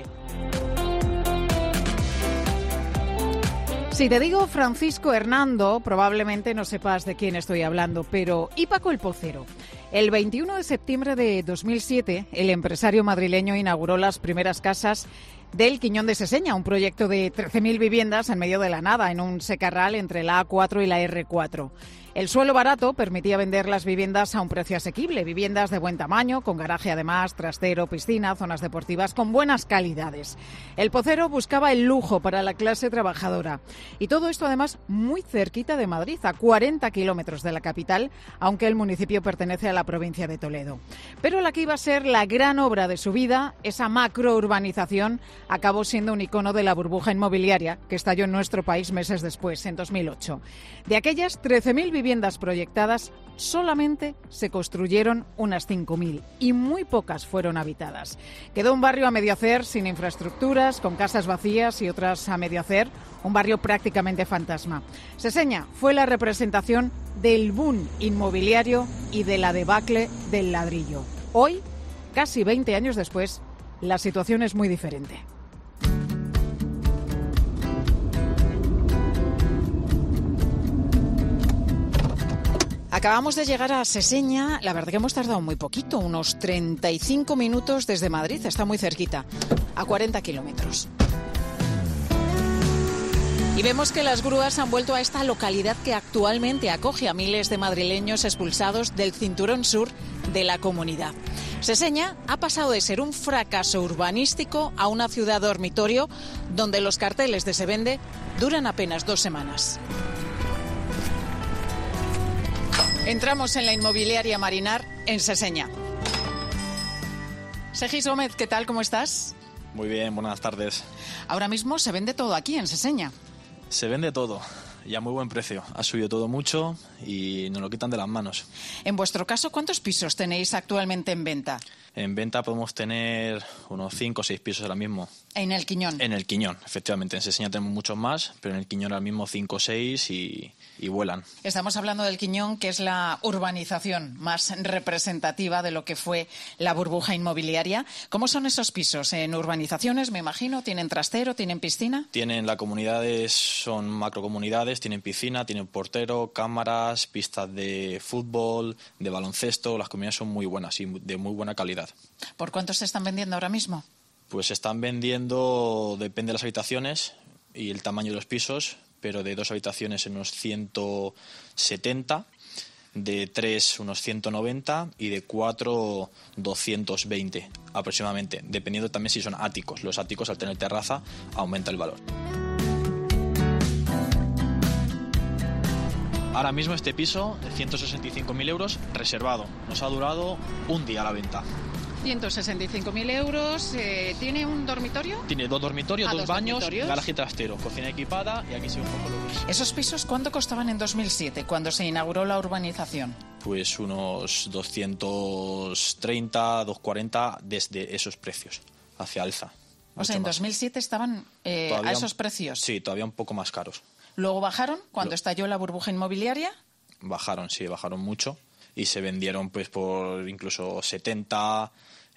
Si te digo Francisco Hernando, probablemente no sepas de quién estoy hablando, pero ¿y Paco el Pocero? El 21 de septiembre de 2007, el empresario madrileño inauguró las primeras casas del Quiñón de Seseña, un proyecto de 13.000 viviendas en medio de la nada, en un secarral entre la A4 y la R4. El suelo barato permitía vender las viviendas a un precio asequible, viviendas de buen tamaño, con garaje además, trastero, piscina, zonas deportivas, con buenas calidades. El Pocero buscaba el lujo para la clase trabajadora. Y todo esto además muy cerquita de Madrid, a 40 kilómetros de la capital, aunque el municipio pertenece a la provincia de Toledo. Pero la que iba a ser la gran obra de su vida, esa macrourbanización, acabó siendo un icono de la burbuja inmobiliaria que estalló en nuestro país meses después, en 2008. De aquellas 13.000 viviendas proyectadas, solamente se construyeron unas 5.000 y muy pocas fueron habitadas. Quedó un barrio a medio hacer, sin infraestructuras, con casas vacías y otras a medio hacer, un barrio prácticamente fantasma. Seseña fue la representación del boom inmobiliario y de la debacle del ladrillo. Hoy, casi 20 años después, la situación es muy diferente. Acabamos de llegar a Seseña, la verdad que hemos tardado muy poquito, unos 35 minutos desde Madrid, está muy cerquita, a 40 kilómetros. Y vemos que las grúas han vuelto a esta localidad que actualmente acoge a miles de madrileños expulsados del cinturón sur de la comunidad. Seseña ha pasado de ser un fracaso urbanístico a una ciudad dormitorio donde los carteles de Se Vende duran apenas 2 semanas. Entramos en la inmobiliaria Marinar en Seseña. Segis Gómez, ¿qué tal? ¿Cómo estás? Muy bien, buenas tardes. Ahora mismo se vende todo aquí en Seseña. Se vende todo y a muy buen precio. Ha subido todo mucho y nos lo quitan de las manos. En vuestro caso, ¿cuántos pisos tenéis actualmente en venta? En venta podemos tener unos 5 o 6 pisos ahora mismo. ¿En el Quiñón? En el Quiñón, efectivamente. En Seseña tenemos muchos más, pero en el Quiñón ahora mismo 5 o 6 y vuelan. Estamos hablando del Quiñón, que es la urbanización más representativa de lo que fue la burbuja inmobiliaria. ¿Cómo son esos pisos? ¿En urbanizaciones, me imagino? ¿Tienen trastero? ¿Tienen piscina? Tienen las comunidades, son macrocomunidades, tienen piscina, tienen portero, cámaras, pistas de fútbol, de baloncesto. Las comunidades son muy buenas y de muy buena calidad. ¿Por cuánto se están vendiendo ahora mismo? Pues se están vendiendo, depende de las habitaciones y el tamaño de los pisos, pero de 2 habitaciones en unos 170, de 3 unos 190 y de 4 220 aproximadamente, dependiendo también si son áticos. Los áticos, al tener terraza, aumenta el valor. Ahora mismo este piso de 165.000 euros reservado. Nos ha durado un día la venta. 165.000 euros. ¿Tiene un dormitorio? Tiene 2 dormitorios, 2 baños, dormitorios, garaje trastero, cocina equipada y aquí se ve un poco lo que es. ¿Esos pisos cuánto costaban en 2007, cuando se inauguró la urbanización? Pues unos 230, 240 desde esos precios, hacia alza. O sea, en 2007 estaban a esos precios. Sí, todavía un poco más caros. ¿Luego bajaron cuando estalló la burbuja inmobiliaria? Bajaron mucho y se vendieron pues por incluso 70,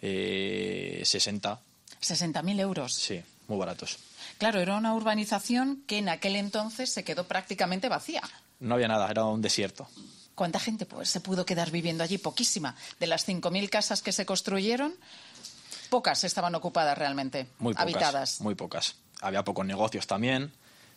60. 60.000 euros. Sí, muy baratos. Claro, era una urbanización que en aquel entonces se quedó prácticamente vacía. No había nada, era un desierto. ¿Cuánta gente se pudo quedar viviendo allí? Poquísima. De las 5.000 casas que se construyeron, pocas estaban ocupadas realmente, muy pocas, habitadas. Muy pocas. Había pocos negocios también,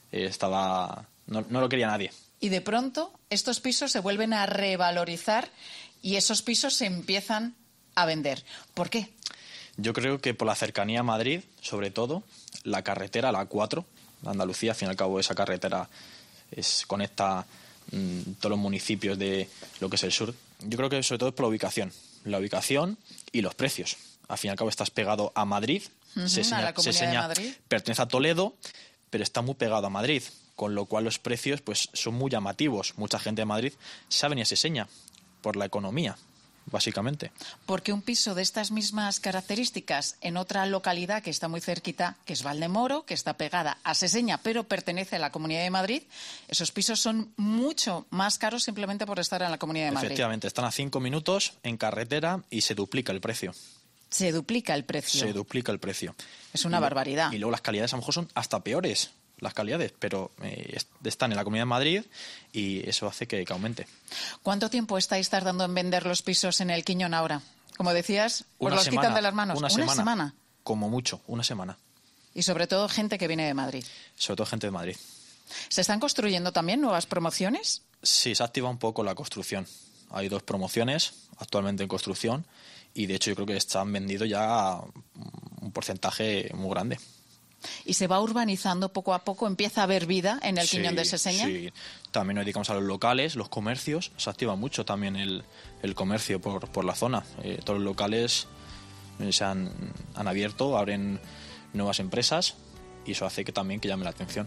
no lo quería nadie. Y de pronto estos pisos se vuelven a revalorizar y esos pisos se empiezan a vender. ¿Por qué? Yo creo que por la cercanía a Madrid, sobre todo, la carretera, la A4, Andalucía, al fin y al cabo esa carretera conecta todos los municipios de lo que es el sur. Yo creo que sobre todo es por la ubicación y los precios. Al fin y al cabo estás pegado a Madrid, a la Comunidad de Madrid. Pertenece a Toledo, pero está muy pegado a Madrid, con lo cual los precios pues son muy llamativos. Mucha gente de Madrid se ha venido a Seseña por la economía, básicamente. Porque un piso de estas mismas características en otra localidad que está muy cerquita, que es Valdemoro, que está pegada a Seseña, pero pertenece a la Comunidad de Madrid, esos pisos son mucho más caros simplemente por estar en la Comunidad de Madrid. Efectivamente, están a 5 minutos en carretera y se duplica el precio. Se duplica el precio. Se duplica el precio. Es una barbaridad. Y luego las calidades a lo mejor son hasta peores, las calidades, pero están en la Comunidad de Madrid y eso hace que aumente. ¿Cuánto tiempo estáis tardando en vender los pisos en el Quiñón ahora? Como decías, os los quitan de las manos. Una semana. Como mucho, una semana. Y sobre todo gente que viene de Madrid. Sobre todo gente de Madrid. ¿Se están construyendo también nuevas promociones? Sí, se activa un poco la construcción. Hay 2 promociones actualmente en construcción y de hecho yo creo que están vendidos ya un porcentaje muy grande. ¿Y se va urbanizando poco a poco? ¿Empieza a haber vida en el Quiñón de Seseña? Sí, también nos dedicamos a los locales, los comercios. Se activa mucho también el comercio por la zona. Todos los locales se han abierto, abren nuevas empresas y eso hace que también que llame la atención.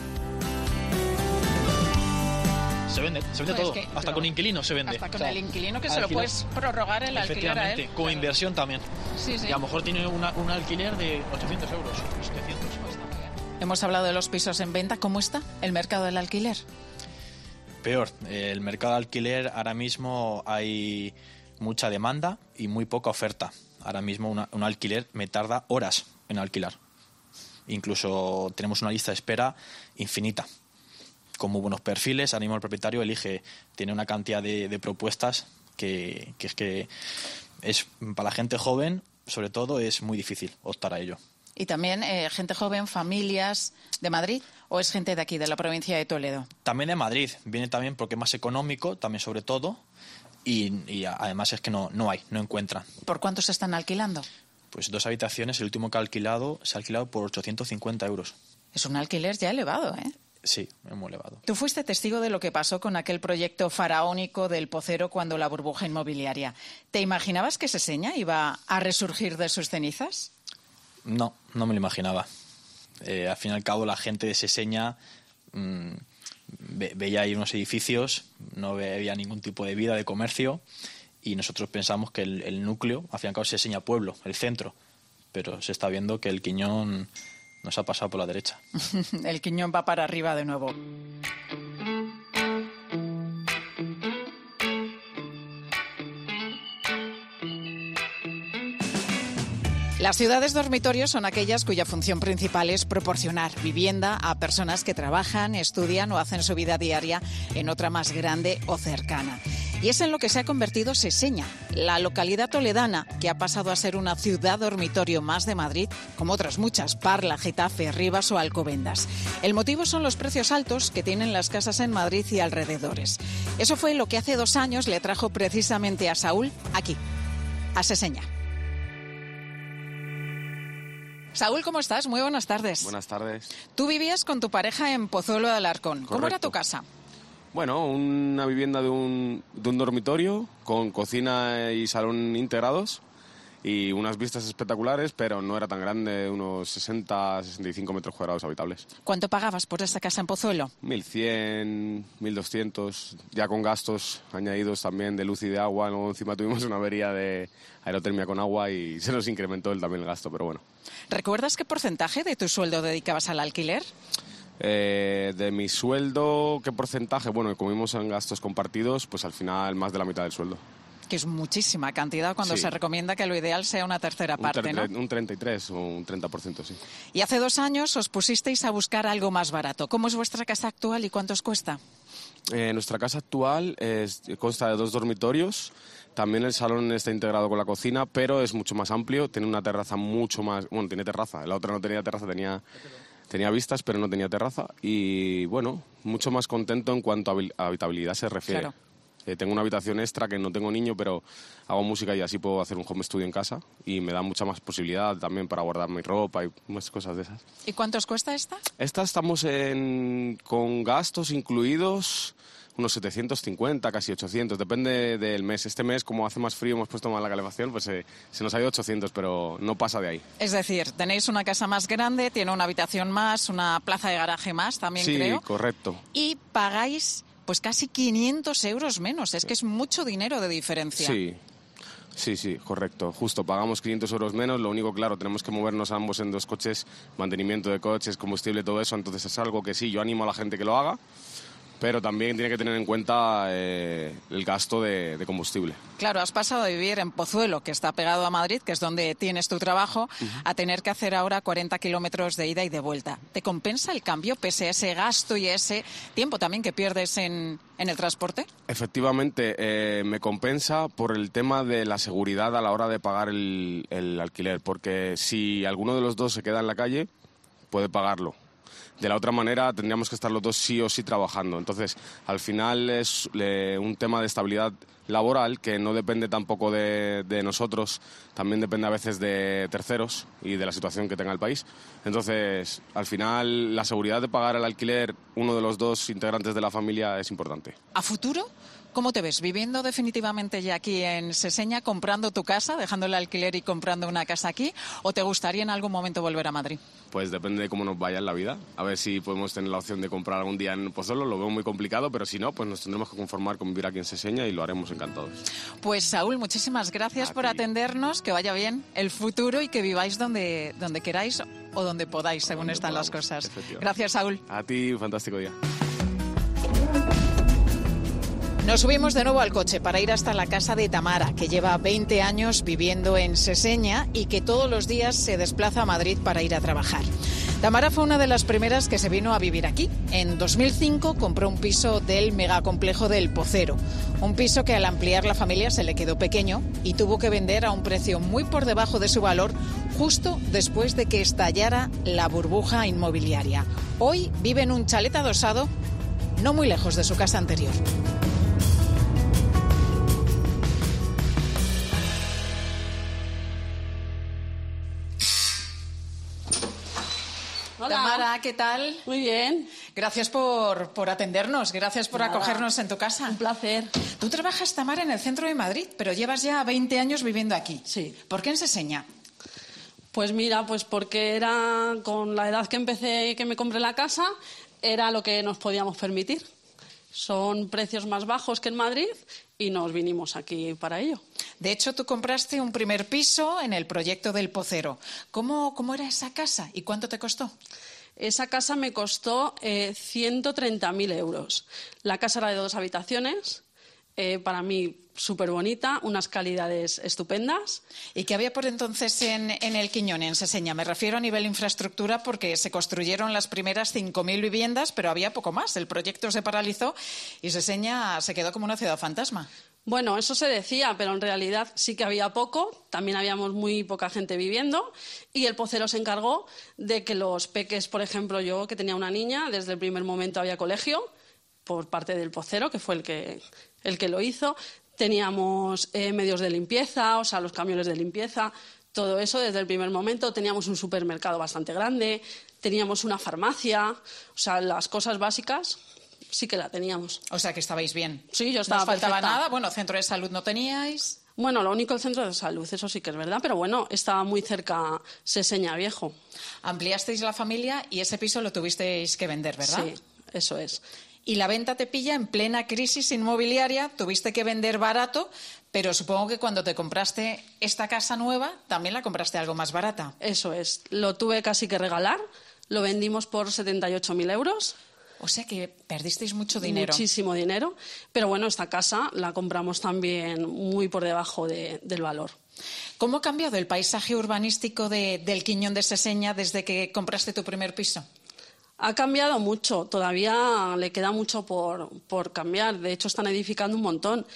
Se vende todo, hasta con inquilino se vende. Hasta con el inquilino que se lo puedes prorrogar el alquiler a él. Con inversión también. Sí. Y a lo mejor tiene un alquiler de 800 euros, 700. Hemos hablado de los pisos en venta. ¿Cómo está el mercado del alquiler? Peor. El mercado de alquiler ahora mismo hay mucha demanda y muy poca oferta. Ahora mismo un alquiler me tarda horas en alquilar. Incluso tenemos una lista de espera infinita. Con muy buenos perfiles, ahora mismo el propietario tiene una cantidad de propuestas que es para la gente joven, sobre todo, es muy difícil optar a ello. ¿Y también gente joven, familias de Madrid o es gente de aquí, de la provincia de Toledo? También de Madrid, viene también porque es más económico, también sobre todo, y además es que no encuentran. ¿Por cuánto se están alquilando? Pues 2 habitaciones, el último que se ha alquilado por 850 euros. Es un alquiler ya elevado, ¿eh? Sí, es muy elevado. Tú fuiste testigo de lo que pasó con aquel proyecto faraónico del Pocero cuando la burbuja inmobiliaria. ¿Te imaginabas que Seseña iba a resurgir de sus cenizas? No me lo imaginaba. Al fin y al cabo, la gente de Seseña veía ahí unos edificios, no veía ningún tipo de vida, de comercio, y nosotros pensamos que el núcleo, al fin y al cabo, Seseña pueblo, el centro, pero se está viendo que el Quiñón nos ha pasado por la derecha. El Quiñón va para arriba de nuevo. Las ciudades dormitorios son aquellas cuya función principal es proporcionar vivienda a personas que trabajan, estudian o hacen su vida diaria en otra más grande o cercana. Y es en lo que se ha convertido Seseña, la localidad toledana que ha pasado a ser una ciudad dormitorio más de Madrid, como otras muchas, Parla, Getafe, Rivas o Alcobendas. El motivo son los precios altos que tienen las casas en Madrid y alrededores. Eso fue lo que hace 2 años le trajo precisamente a Saúl aquí, a Seseña. Saúl, ¿cómo estás? Muy buenas tardes. Buenas tardes. Tú vivías con tu pareja en Pozuelo de Alarcón. Correcto. ¿Cómo era tu casa? Bueno, una vivienda de un dormitorio con cocina y salón integrados y unas vistas espectaculares, pero no era tan grande, unos 60-65 metros cuadrados habitables. ¿Cuánto pagabas por esta casa en Pozuelo? 1.100, 1.200, ya con gastos añadidos también de luz y de agua. Luego encima tuvimos una avería de aerotermia con agua y se nos incrementó también el gasto, pero bueno. ¿Recuerdas qué porcentaje de tu sueldo dedicabas al alquiler? De mi sueldo, ¿qué porcentaje? Bueno, como vimos en gastos compartidos, pues al final más de la mitad del sueldo. Que es muchísima cantidad cuando se recomienda que lo ideal sea una tercera parte, ¿no? Un 33 o un 30%, sí. Y hace 2 años os pusisteis a buscar algo más barato. ¿Cómo es vuestra casa actual y cuánto os cuesta? Nuestra casa actual consta de 2 dormitorios. También el salón está integrado con la cocina, pero es mucho más amplio. Tiene una terraza mucho más... Bueno, tiene terraza. La otra no tenía terraza, tenía vistas, pero no tenía terraza. Y bueno, mucho más contento en cuanto a habitabilidad se refiere. Claro. Tengo una habitación extra que no tengo niño, pero hago música y así puedo hacer un home studio en casa y me da mucha más posibilidad también para guardar mi ropa y más cosas de esas. ¿Y cuánto os cuesta esta? Esta estamos con gastos incluidos unos 750, casi 800, depende del mes. Este mes, como hace más frío, hemos puesto más la calefacción, pues se nos ha ido 800, pero no pasa de ahí. Es decir, tenéis una casa más grande, tiene una habitación más, una plaza de garaje más también, creo. Sí, correcto. Y pagáis pues casi 500 euros menos. Es que es mucho dinero de diferencia. Sí, correcto. Justo, pagamos 500 euros menos. Lo único, claro, tenemos que movernos ambos en 2 coches, mantenimiento de coches, combustible, todo eso. Entonces es algo que sí, yo animo a la gente que lo haga, pero también tiene que tener en cuenta el gasto de combustible. Claro, has pasado de vivir en Pozuelo, que está pegado a Madrid, que es donde tienes tu trabajo, a tener que hacer ahora 40 kilómetros de ida y de vuelta. ¿Te compensa el cambio pese a ese gasto y ese tiempo también que pierdes en el transporte? Efectivamente, me compensa por el tema de la seguridad a la hora de pagar el alquiler, porque si alguno de los dos se queda en la calle, puede pagarlo. De la otra manera, tendríamos que estar los dos sí o sí trabajando. Entonces, al final es un tema de estabilidad laboral que no depende tampoco de nosotros, también depende a veces de terceros y de la situación que tenga el país. Entonces, al final, la seguridad de pagar el alquiler, uno de los dos integrantes de la familia, es importante. ¿A futuro? ¿Cómo te ves? ¿Viviendo definitivamente ya aquí en Seseña, comprando tu casa, dejando el alquiler y comprando una casa aquí? ¿O te gustaría en algún momento volver a Madrid? Pues depende de cómo nos vaya en la vida. A ver si podemos tener la opción de comprar algún día en Pozuelo. Lo veo muy complicado, pero si no, pues nos tendremos que conformar con vivir aquí en Seseña y lo haremos encantados. Pues Saúl, muchísimas gracias por atendernos. Que vaya bien el futuro y que viváis donde queráis o donde podáis, según están las cosas. Gracias, Saúl. A ti, un fantástico día. Nos subimos de nuevo al coche para ir hasta la casa de Tamara, que lleva 20 años viviendo en Seseña y que todos los días se desplaza a Madrid para ir a trabajar. Tamara fue una de las primeras que se vino a vivir aquí. En 2005 compró un piso del megacomplejo del Pocero. Un piso que al ampliar la familia se le quedó pequeño y tuvo que vender a un precio muy por debajo de su valor justo después de que estallara la burbuja inmobiliaria. Hoy vive en un chalet adosado no muy lejos de su casa anterior. Hola. Tamara, ¿qué tal? Muy bien. Gracias por atendernos, gracias por acogernos en tu casa. Un placer. Tú trabajas, Tamara, en el centro de Madrid, pero llevas ya 20 años viviendo aquí. Sí. ¿Por qué en Seseña? Pues mira, pues porque era con la edad que empecé, que me compré la casa, era lo que nos podíamos permitir. Son precios más bajos que en Madrid y nos vinimos aquí para ello. De hecho, tú compraste un primer piso en el proyecto del Pocero. ¿Cómo era esa casa y cuánto te costó? Esa casa me costó 130.000 euros. La casa era de 2 habitaciones, para mí súper bonita, unas calidades estupendas. ¿Y qué había por entonces en el Quiñón, en Seseña? Me refiero a nivel infraestructura porque se construyeron las primeras 5.000 viviendas, pero había poco más. El proyecto se paralizó y Seseña se quedó como una ciudad fantasma. Bueno, eso se decía, pero en realidad sí que había poco, también habíamos muy poca gente viviendo y el Pocero se encargó de que los peques, por ejemplo, yo que tenía una niña, desde el primer momento había colegio por parte del Pocero, que fue el que lo hizo. Teníamos medios de limpieza, o sea, los camiones de limpieza, todo eso desde el primer momento. Teníamos un supermercado bastante grande, teníamos una farmacia, o sea, las cosas básicas sí que la teníamos. O sea, que estabais bien. Sí, yo estaba ¿No os faltaba perfecta. nada? Bueno, centro de salud no teníais. Bueno, lo único el centro de salud, eso sí que es verdad, pero bueno, estaba muy cerca Seseña Viejo. Ampliasteis la familia y ese piso lo tuvisteis que vender, ¿verdad? Sí, eso es. Y la venta te pilla en plena crisis inmobiliaria, tuviste que vender barato, pero supongo que cuando te compraste esta casa nueva también la compraste algo más barata. Eso es, lo tuve casi que regalar, lo vendimos por 78.000 euros. O sea que perdisteis mucho dinero. Muchísimo dinero, pero bueno, esta casa la compramos también muy por debajo del valor. ¿Cómo ha cambiado el paisaje urbanístico del Quiñón de Seseña desde que compraste tu primer piso? Ha cambiado mucho, todavía le queda mucho por cambiar, de hecho están edificando un montón,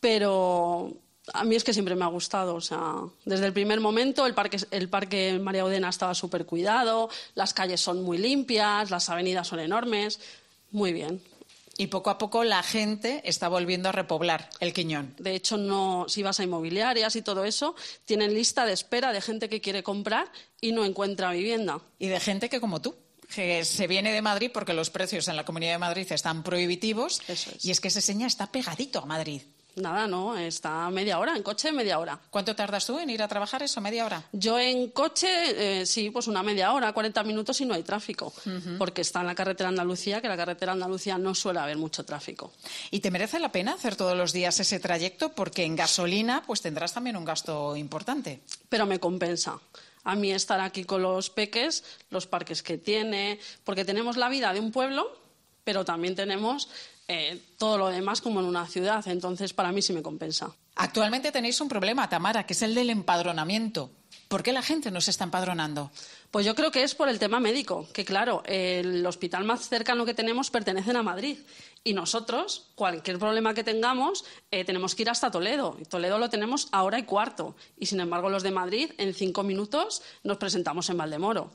pero a mí es que siempre me ha gustado, o sea, desde el primer momento el parque María Odena estaba súper cuidado, las calles son muy limpias, las avenidas son enormes, muy bien. Y poco a poco la gente está volviendo a repoblar el Quiñón. De hecho, no, si vas a inmobiliarias y todo eso, tienen lista de espera de gente que quiere comprar y no encuentra vivienda. Y de gente que como tú, que se viene de Madrid porque los precios en la Comunidad de Madrid están prohibitivos. Eso es. Y es que Seseña está pegadito a Madrid. Nada, no, está media hora, en coche media hora. ¿Cuánto tardas tú en ir a trabajar eso, media hora? Yo en coche, sí, pues una media hora, 40 minutos y no hay tráfico, porque está en la carretera Andalucía, que la carretera Andalucía no suele haber mucho tráfico. ¿Y te merece la pena hacer todos los días ese trayecto? Porque en gasolina pues tendrás también un gasto importante. Pero me compensa. A mí estar aquí con los peques, los parques que tiene, porque tenemos la vida de un pueblo, pero también tenemos todo lo demás como en una ciudad, entonces para mí sí me compensa. Actualmente tenéis un problema, Tamara, que es el del empadronamiento. ¿Por qué la gente no se está empadronando? Pues yo creo que es por el tema médico, que claro, el hospital más cercano que tenemos pertenece a Madrid y nosotros, cualquier problema que tengamos, tenemos que ir hasta Toledo. Y Toledo lo tenemos a 1:15 y sin embargo los de Madrid en 5 minutos nos presentamos en Valdemoro.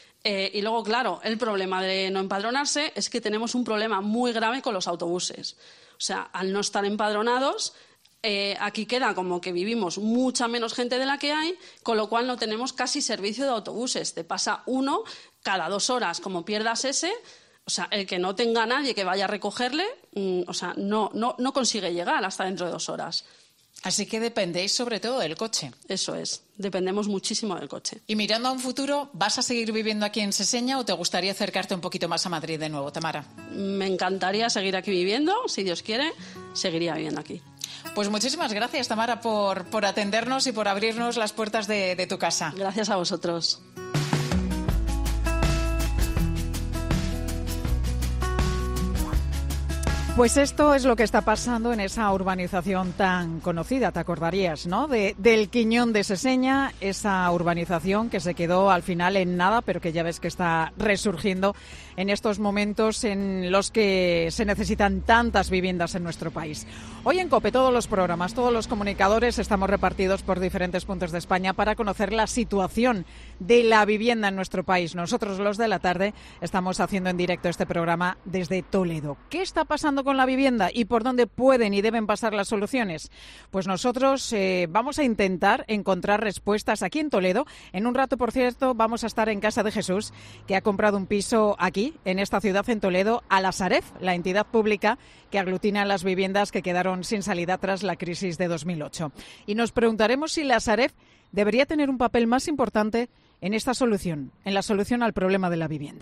Y luego, claro, el problema de no empadronarse es que tenemos un problema muy grave con los autobuses. O sea, al no estar empadronados, aquí queda como que vivimos mucha menos gente de la que hay, con lo cual no tenemos casi servicio de autobuses. Te pasa uno cada 2 horas, como pierdas ese, o sea, el que no tenga nadie que vaya a recogerle, o sea, no consigue llegar hasta dentro de 2 horas. Así que dependéis sobre todo del coche. Eso es, dependemos muchísimo del coche. Y mirando a un futuro, ¿vas a seguir viviendo aquí en Seseña o te gustaría acercarte un poquito más a Madrid de nuevo, Tamara? Me encantaría seguir aquí viviendo, si Dios quiere, seguiría viviendo aquí. Pues muchísimas gracias, Tamara, por atendernos y por abrirnos las puertas de tu casa. Gracias a vosotros. Pues esto es lo que está pasando en esa urbanización tan conocida, te acordarías, ¿no? Del Quiñón de Seseña, esa urbanización que se quedó al final en nada, pero que ya ves que está resurgiendo en estos momentos en los que se necesitan tantas viviendas en nuestro país. Hoy en COPE todos los programas, todos los comunicadores estamos repartidos por diferentes puntos de España para conocer la situación de la vivienda en nuestro país. Nosotros, los de la tarde, estamos haciendo en directo este programa desde Toledo. ¿Qué está pasando con la vivienda y por dónde pueden y deben pasar las soluciones? Pues nosotros vamos a intentar encontrar respuestas aquí en Toledo. En un rato, por cierto, vamos a estar en casa de Jesús, que ha comprado un piso aquí, en esta ciudad, en Toledo, a la Sareb, la entidad pública que aglutina las viviendas que quedaron sin salida tras la crisis de 2008. Y nos preguntaremos si la Sareb debería tener un papel más importante en esta solución, en la solución al problema de la vivienda.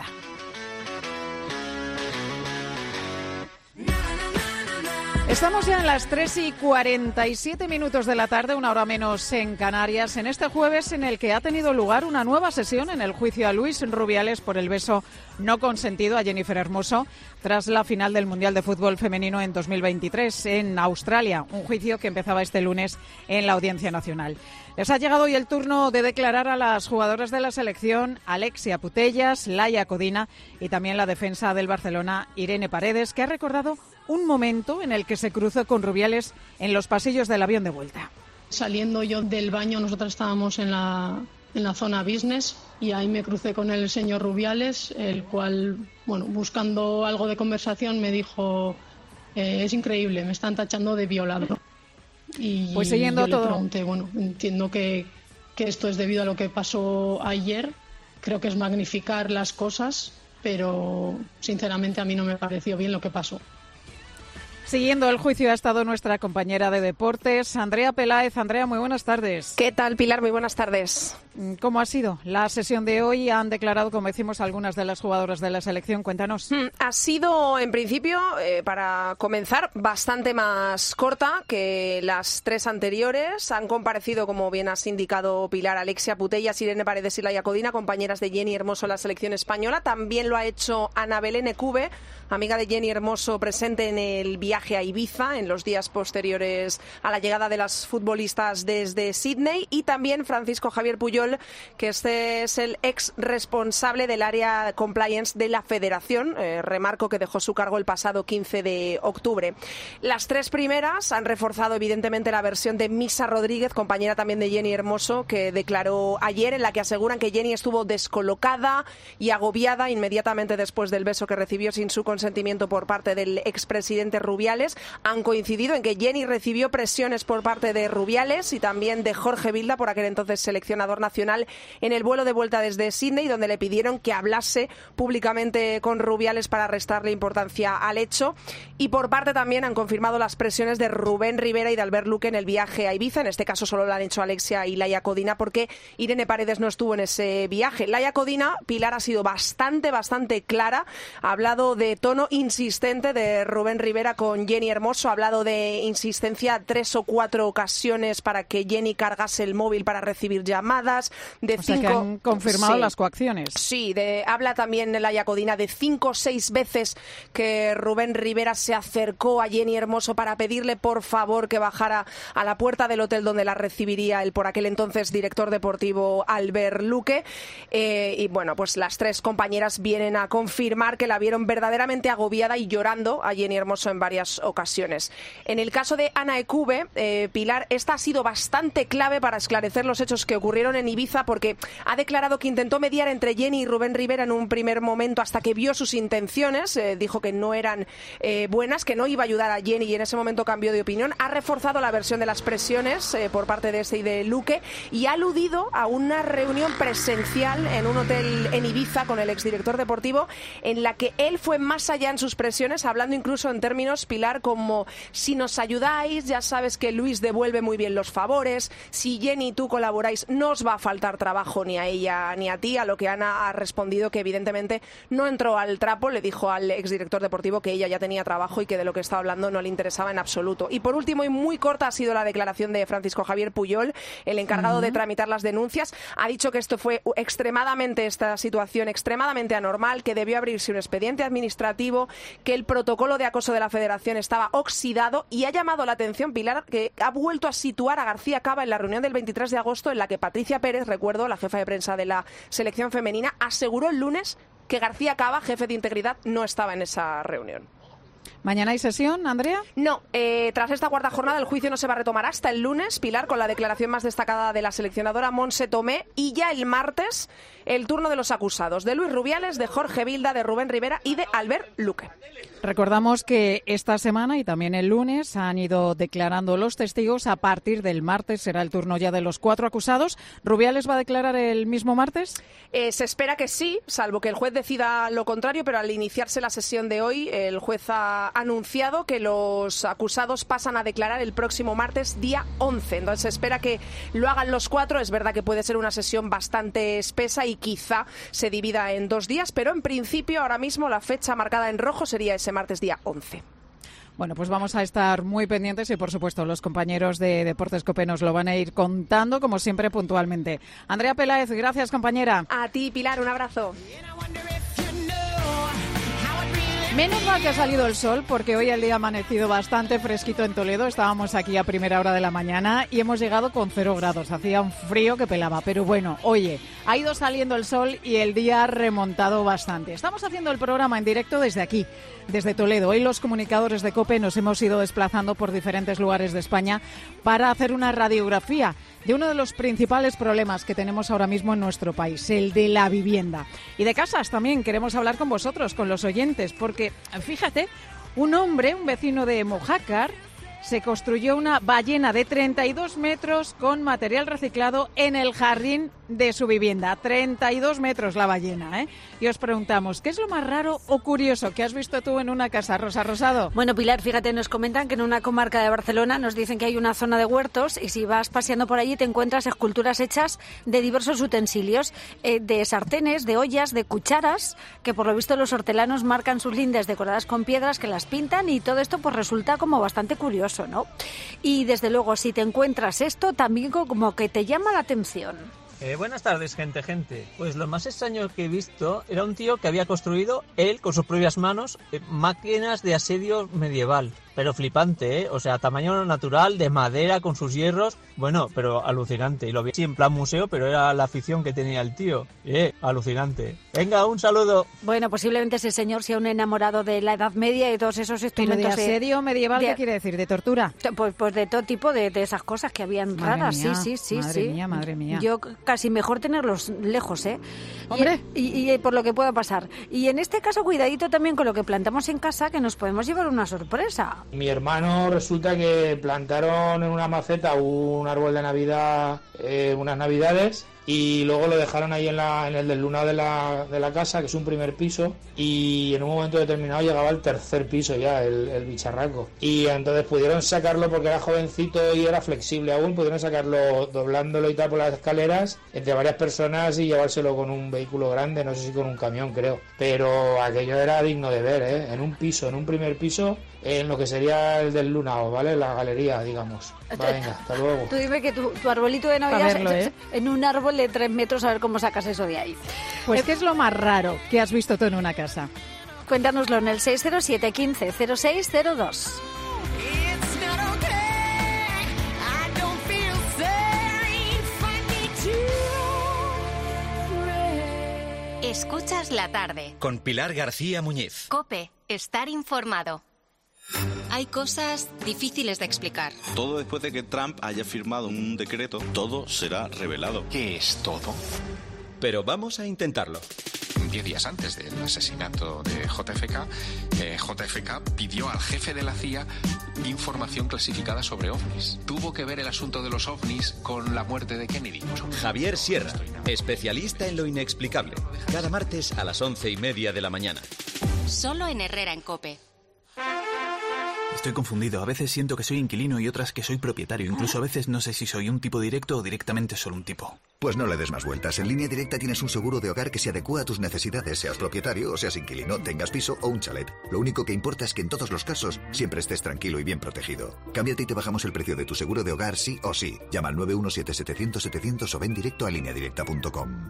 Estamos ya en las 3:47 de la tarde, una hora menos en Canarias, en este jueves en el que ha tenido lugar una nueva sesión en el juicio a Luis Rubiales por el beso no consentido a Jennifer Hermoso tras la final del Mundial de Fútbol Femenino en 2023 en Australia, un juicio que empezaba este lunes en la Audiencia Nacional. Les ha llegado hoy el turno de declarar a las jugadoras de la selección, Alexia Putellas, Laia Codina y también la defensa del Barcelona, Irene Paredes, que ha recordado un momento en el que se cruzó con Rubiales en los pasillos del avión de vuelta. Saliendo yo del baño, nosotros estábamos en la zona business y ahí me crucé con el señor Rubiales, el cual, bueno, buscando algo de conversación me dijo, es increíble, me están tachando de violador. Y pues siguiendo yo todo... le pregunté, bueno, entiendo que esto es debido a lo que pasó ayer, creo que es magnificar las cosas, pero sinceramente a mí no me pareció bien lo que pasó. Siguiendo el juicio ha estado nuestra compañera de deportes, Andrea Peláez. Andrea, muy buenas tardes. ¿Qué tal, Pilar? Muy buenas tardes. ¿Cómo ha sido la sesión de hoy? Han declarado, como decimos, algunas de las jugadoras de la selección. Cuéntanos. Ha sido, en principio, para comenzar, bastante más corta que las tres anteriores. Han comparecido, como bien has indicado, Pilar, Alexia Putellas, Irene Paredes y Laia Codina, compañeras de Jenny Hermoso en la selección española. También lo ha hecho Ana Belén Ecube, amiga de Jenny Hermoso, presente en el viaje a Ibiza en los días posteriores a la llegada de las futbolistas desde Sídney, y también Francisco Javier Puyol, que este es el ex responsable del área compliance de la Federación. Remarco que dejó su cargo el pasado 15 de octubre. Las tres primeras han reforzado evidentemente la versión de Misa Rodríguez, compañera también de Jenny Hermoso, que declaró ayer, en la que aseguran que Jenny estuvo descolocada y agobiada inmediatamente después del beso que recibió sin su consentimiento por parte del expresidente Rubiales. Han coincidido en que Jenny recibió presiones por parte de Rubiales y también de Jorge Vilda, por aquel entonces seleccionador nacional, en el vuelo de vuelta desde Sídney, donde le pidieron que hablase públicamente con Rubiales para restarle importancia al hecho. Y por parte también han confirmado las presiones de Rubén Rivera y de Albert Luque en el viaje a Ibiza. En este caso solo lo han hecho Alexia y Laia Codina, porque Irene Paredes no estuvo en ese viaje. Laia Codina, Pilar, ha sido bastante clara. Ha hablado de tono insistente de Rubén Rivera con Jenny Hermoso. Ha hablado de insistencia 3 o 4 ocasiones para que Jenny cargase el móvil para recibir llamadas. O sea, que han confirmado las coacciones. Sí, habla también Laia Codina de 5 o 6 veces que Rubén Rivera se acercó a Jenny Hermoso para pedirle por favor que bajara a la puerta del hotel donde la recibiría el por aquel entonces director deportivo Albert Luque. Y bueno, pues las tres compañeras vienen a confirmar que la vieron verdaderamente agobiada y llorando a Jenny Hermoso en varias ocasiones. En el caso de Ana Ecube, Pilar, esta ha sido bastante clave para esclarecer los hechos que ocurrieron en Ibiza, porque ha declarado que intentó mediar entre Jenny y Rubén Rivera en un primer momento hasta que vio sus intenciones. Dijo que no eran buenas, que no iba a ayudar a Jenny, y en ese momento cambió de opinión. Ha reforzado la versión de las presiones por parte de este y de Luque, y ha aludido a una reunión presencial en un hotel en Ibiza con el exdirector deportivo, en la que él fue más allá en sus presiones, hablando incluso en términos, Pilar, como: si nos ayudáis, ya sabes que Luis devuelve muy bien los favores, si Jenny y tú colaboráis, no os va a faltar trabajo ni a ella ni a ti. A lo que Ana ha respondido que evidentemente no entró al trapo. Le dijo al exdirector deportivo que ella ya tenía trabajo y que de lo que estaba hablando no le interesaba en absoluto. Y por último, y muy corta, ha sido la declaración de Francisco Javier Puyol, el encargado de tramitar las denuncias. Ha dicho que esta situación extremadamente anormal, que debió abrirse un expediente administrativo, que el protocolo de acoso de la Federación estaba oxidado, y ha llamado la atención, Pilar, que ha vuelto a situar a García Cava en la reunión del 23 de agosto, en la que Patricia Pérez, recuerdo, la jefa de prensa de la selección femenina, aseguró el lunes que García Cava, jefe de integridad, no estaba en esa reunión. ¿Mañana hay sesión, Andrea? No, tras esta cuarta jornada el juicio no se va a retomar hasta el lunes, Pilar, con la declaración más destacada de la seleccionadora Montse Tomé, y ya el martes el turno de los acusados, de Luis Rubiales, de Jorge Vilda, de Rubén Rivera y de Albert Luque. Recordamos que esta semana y también el lunes han ido declarando los testigos. A partir del martes será el turno ya de los 4 acusados. ¿Rubiales va a declarar el mismo martes? Se espera que sí, salvo que el juez decida lo contrario, pero al iniciarse la sesión de hoy, el juez ha anunciado que los acusados pasan a declarar el próximo martes, día 11. Entonces se espera que lo hagan los 4. Es verdad que puede ser una sesión bastante espesa y quizá se divida en 2 días, pero en principio ahora mismo la fecha marcada en rojo sería ese martes, día 11. Bueno, pues vamos a estar muy pendientes y, por supuesto, los compañeros de Deportes COPE nos lo van a ir contando, como siempre, puntualmente. Andrea Peláez, gracias, compañera. A ti, Pilar, un abrazo. Menos mal que ha salido el sol, porque hoy el día ha amanecido bastante fresquito en Toledo. Estábamos aquí a primera hora de la mañana y hemos llegado con 0 grados. Hacía un frío que pelaba, pero bueno, oye, ha ido saliendo el sol y el día ha remontado bastante. Estamos haciendo el programa en directo desde aquí, desde Toledo. Hoy los comunicadores de COPE nos hemos ido desplazando por diferentes lugares de España para hacer una radiografía de uno de los principales problemas que tenemos ahora mismo en nuestro país, el de la vivienda. Y de casas también queremos hablar con vosotros, con los oyentes, porque, fíjate, un hombre, un vecino de Mojácar, se construyó una ballena de 32 metros con material reciclado en el jardín de su vivienda. 32 metros la ballena, ¿eh? Y os preguntamos, ¿qué es lo más raro o curioso que has visto tú en una casa, Rosa Rosado? Bueno, Pilar, fíjate, nos comentan que en una comarca de Barcelona nos dicen que hay una zona de huertos y si vas paseando por allí te encuentras esculturas hechas de diversos utensilios, de sartenes, de ollas, de cucharas, que por lo visto los hortelanos marcan sus lindes decoradas con piedras que las pintan y todo esto pues resulta como bastante curioso, ¿no? Y desde luego, si te encuentras esto, también como que te llama la atención. Buenas tardes, gente. Pues lo más extraño que he visto era un tío que había construido, él, con sus propias manos, máquinas de asedio medieval. Pero flipante, ¿eh? O sea, tamaño natural, de madera, con sus hierros. Bueno, pero alucinante. Y lo vi así en plan museo, pero era la afición que tenía el tío. Alucinante. Venga, un saludo. Bueno, posiblemente ese señor sea un enamorado de la Edad Media y de todos esos instrumentos. ¿Pero de asedio medieval qué quiere decir? ¿De tortura? Pues de todo tipo de esas cosas que habían raras. Mía, Sí. Madre mía. Yo casi mejor tenerlos lejos, ¿eh? Hombre. Y por lo que pueda pasar. Y en este caso, cuidadito también con lo que plantamos en casa, que nos podemos llevar una sorpresa. Mi hermano resulta que plantaron en una maceta un árbol de Navidad unas Navidades y luego lo dejaron ahí en el deslunado de la casa, que es un primer piso, y en un momento determinado llegaba al tercer piso ya, el bicharraco. Y entonces pudieron sacarlo, porque era jovencito y era flexible aún, pudieron sacarlo doblándolo y tal por las escaleras entre varias personas y llevárselo con un vehículo grande, no sé si con un camión, creo. Pero aquello era digno de ver, ¿eh? En un primer piso, en lo que sería el del lunao, ¿vale? La galería, digamos. Venga, hasta luego. Tú dime que tu arbolito de Navidad verlo, ¿eh? En un árbol de 3 metros, a ver cómo sacas eso de ahí. Pues, ¿qué es lo más raro que has visto tú en una casa? Cuéntanoslo en el 607 15 0602. Escuchas la tarde. Con Pilar García Muñiz. COPE. Estar informado. Hay cosas difíciles de explicar. Todo después de que Trump haya firmado un decreto, todo será revelado. ¿Qué es todo? Pero vamos a intentarlo. 10 días antes del asesinato de JFK, JFK pidió al jefe de la CIA información clasificada sobre ovnis. Tuvo que ver el asunto de los ovnis con la muerte de Kennedy. Javier Sierra, especialista en lo inexplicable. Cada martes a las 11:30 de la mañana. Solo en Herrera en COPE. Estoy confundido. A veces siento que soy inquilino y otras que soy propietario. Incluso a veces no sé si soy un tipo directo o directamente solo un tipo. Pues no le des más vueltas. En Línea Directa tienes un seguro de hogar que se adecúa a tus necesidades, seas propietario o seas inquilino, tengas piso o un chalet. Lo único que importa es que en todos los casos siempre estés tranquilo y bien protegido. Cámbiate y te bajamos el precio de tu seguro de hogar sí o sí. Llama al 917-700-700 o ven directo a lineadirecta.com.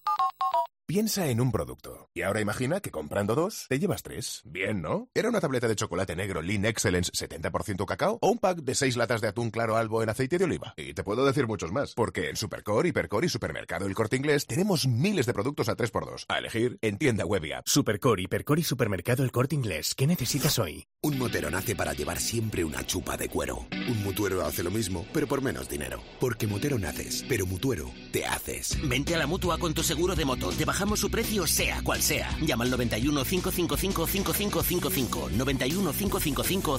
Piensa en un producto. Y ahora imagina que comprando 2, te llevas 3. Bien, ¿no? ¿Era una tableta de chocolate negro Lean Excellence 70% cacao? ¿O un pack de 6 latas de atún claro albo en aceite de oliva? Y te puedo decir muchos más. Porque en Supercore, Hipercore y Supermercado El Corte Inglés tenemos miles de productos a 3x2. A elegir en tienda web y app. Supercore, Hipercore y Supermercado El Corte Inglés. ¿Qué necesitas hoy? Un motero nace para llevar siempre una chupa de cuero. Un mutuero hace lo mismo, pero por menos dinero. Porque motero naces, pero mutuero te haces. Vente a la Mutua con tu seguro de moto. Te bajamos su precio sea cual sea. Llama al 91 555 5555. 91 555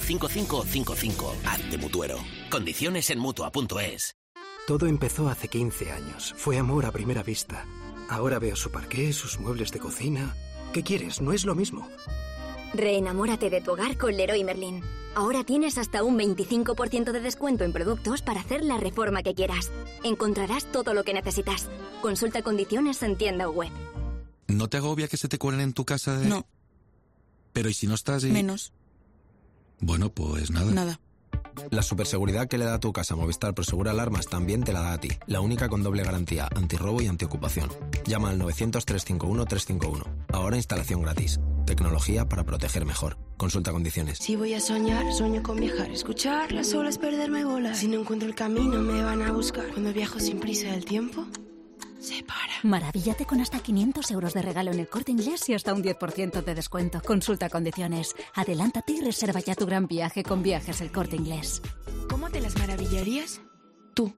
5555. Hazte mutuero. Condiciones en Mutua.es. Todo empezó hace 15 años. Fue amor a primera vista. Ahora veo su parqué, sus muebles de cocina. ¿Qué quieres? No es lo mismo. Reenamórate de tu hogar con Leroy Merlin. Ahora tienes hasta un 25% de descuento en productos para hacer la reforma que quieras. Encontrarás todo lo que necesitas. Consulta condiciones en tienda o web. ¿No te agobia que se te cuelen en tu casa de...? No. Pero ¿y si no estás...? Menos. Bueno, pues nada. Nada. La superseguridad que le da a tu casa Movistar Prosegura Alarmas también te la da a ti. La única con doble garantía, antirrobo y antiocupación. Llama al 900-351-351. Ahora instalación gratis. Tecnología para proteger mejor. Consulta condiciones. Si voy a soñar, sueño con viajar. Escuchar las olas, perderme bolas. Si no encuentro el camino, me van a buscar. Cuando viajo sin prisa del tiempo... se para. Maravíllate con hasta 500 euros de regalo en El Corte Inglés y hasta un 10% de descuento. Consulta condiciones. Adelántate y reserva ya tu gran viaje con Viajes El Corte Inglés. ¿Cómo te las maravillarías? Tú.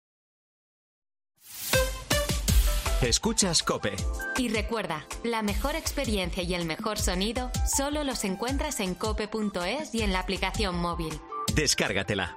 Escuchas COPE. Y recuerda, la mejor experiencia y el mejor sonido solo los encuentras en cope.es y en la aplicación móvil. Descárgatela.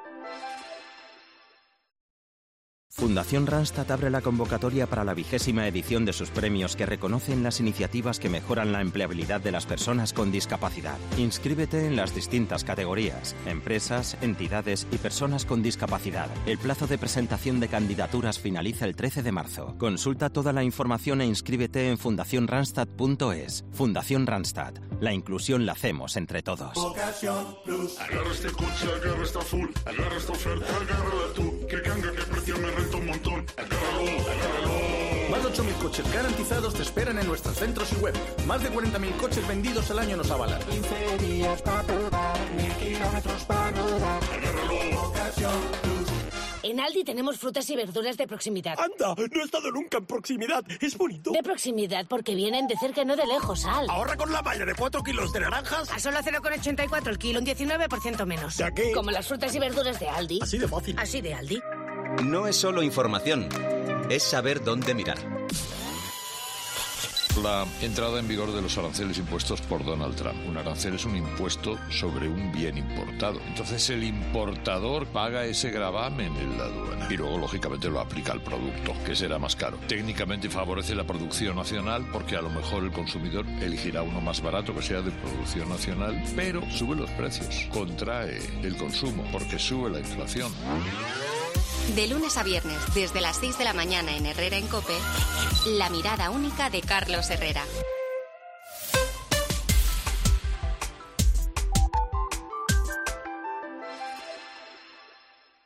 Fundación Randstad abre la convocatoria para la 20ª edición de sus premios que reconocen las iniciativas que mejoran la empleabilidad de las personas con discapacidad. Inscríbete en las distintas categorías: empresas, entidades y personas con discapacidad. El plazo de presentación de candidaturas finaliza el 13 de marzo. Consulta toda la información e inscríbete en fundacionrandstad.es. Fundación Randstad. La inclusión la hacemos entre todos. Agarra este coche, agarra esta full, agarra esta oferta, agárrala tú, que canga, que precio me renta un montón. Agárralo. Más de 8.000 coches garantizados te esperan en nuestros centros y web. Más de 40.000 coches vendidos al año nos avalan. 15 días para probar, 1.000 kilómetros para rodar. Agárralo. Ocasión Plus. En Aldi tenemos frutas y verduras de proximidad. ¡Anda! No he estado nunca en proximidad. Es bonito. De proximidad porque vienen de cerca, no de lejos, Al. Ahorra con la malla de 4 kilos de naranjas. A solo 0,84 el kilo, un 19% menos. ¿Ya qué? Como las frutas y verduras de Aldi. Así de fácil. Así de Aldi. No es solo información, es saber dónde mirar. La entrada en vigor de los aranceles impuestos por Donald Trump. Un arancel es un impuesto sobre un bien importado. Entonces el importador paga ese gravamen en la aduana y luego, lógicamente, lo aplica al producto, que será más caro. Técnicamente favorece la producción nacional porque a lo mejor el consumidor elegirá uno más barato que sea de producción nacional, pero sube los precios, contrae el consumo porque sube la inflación. De lunes a viernes, desde las 6 de la mañana en Herrera en COPE, la mirada única de Carlos Herrera.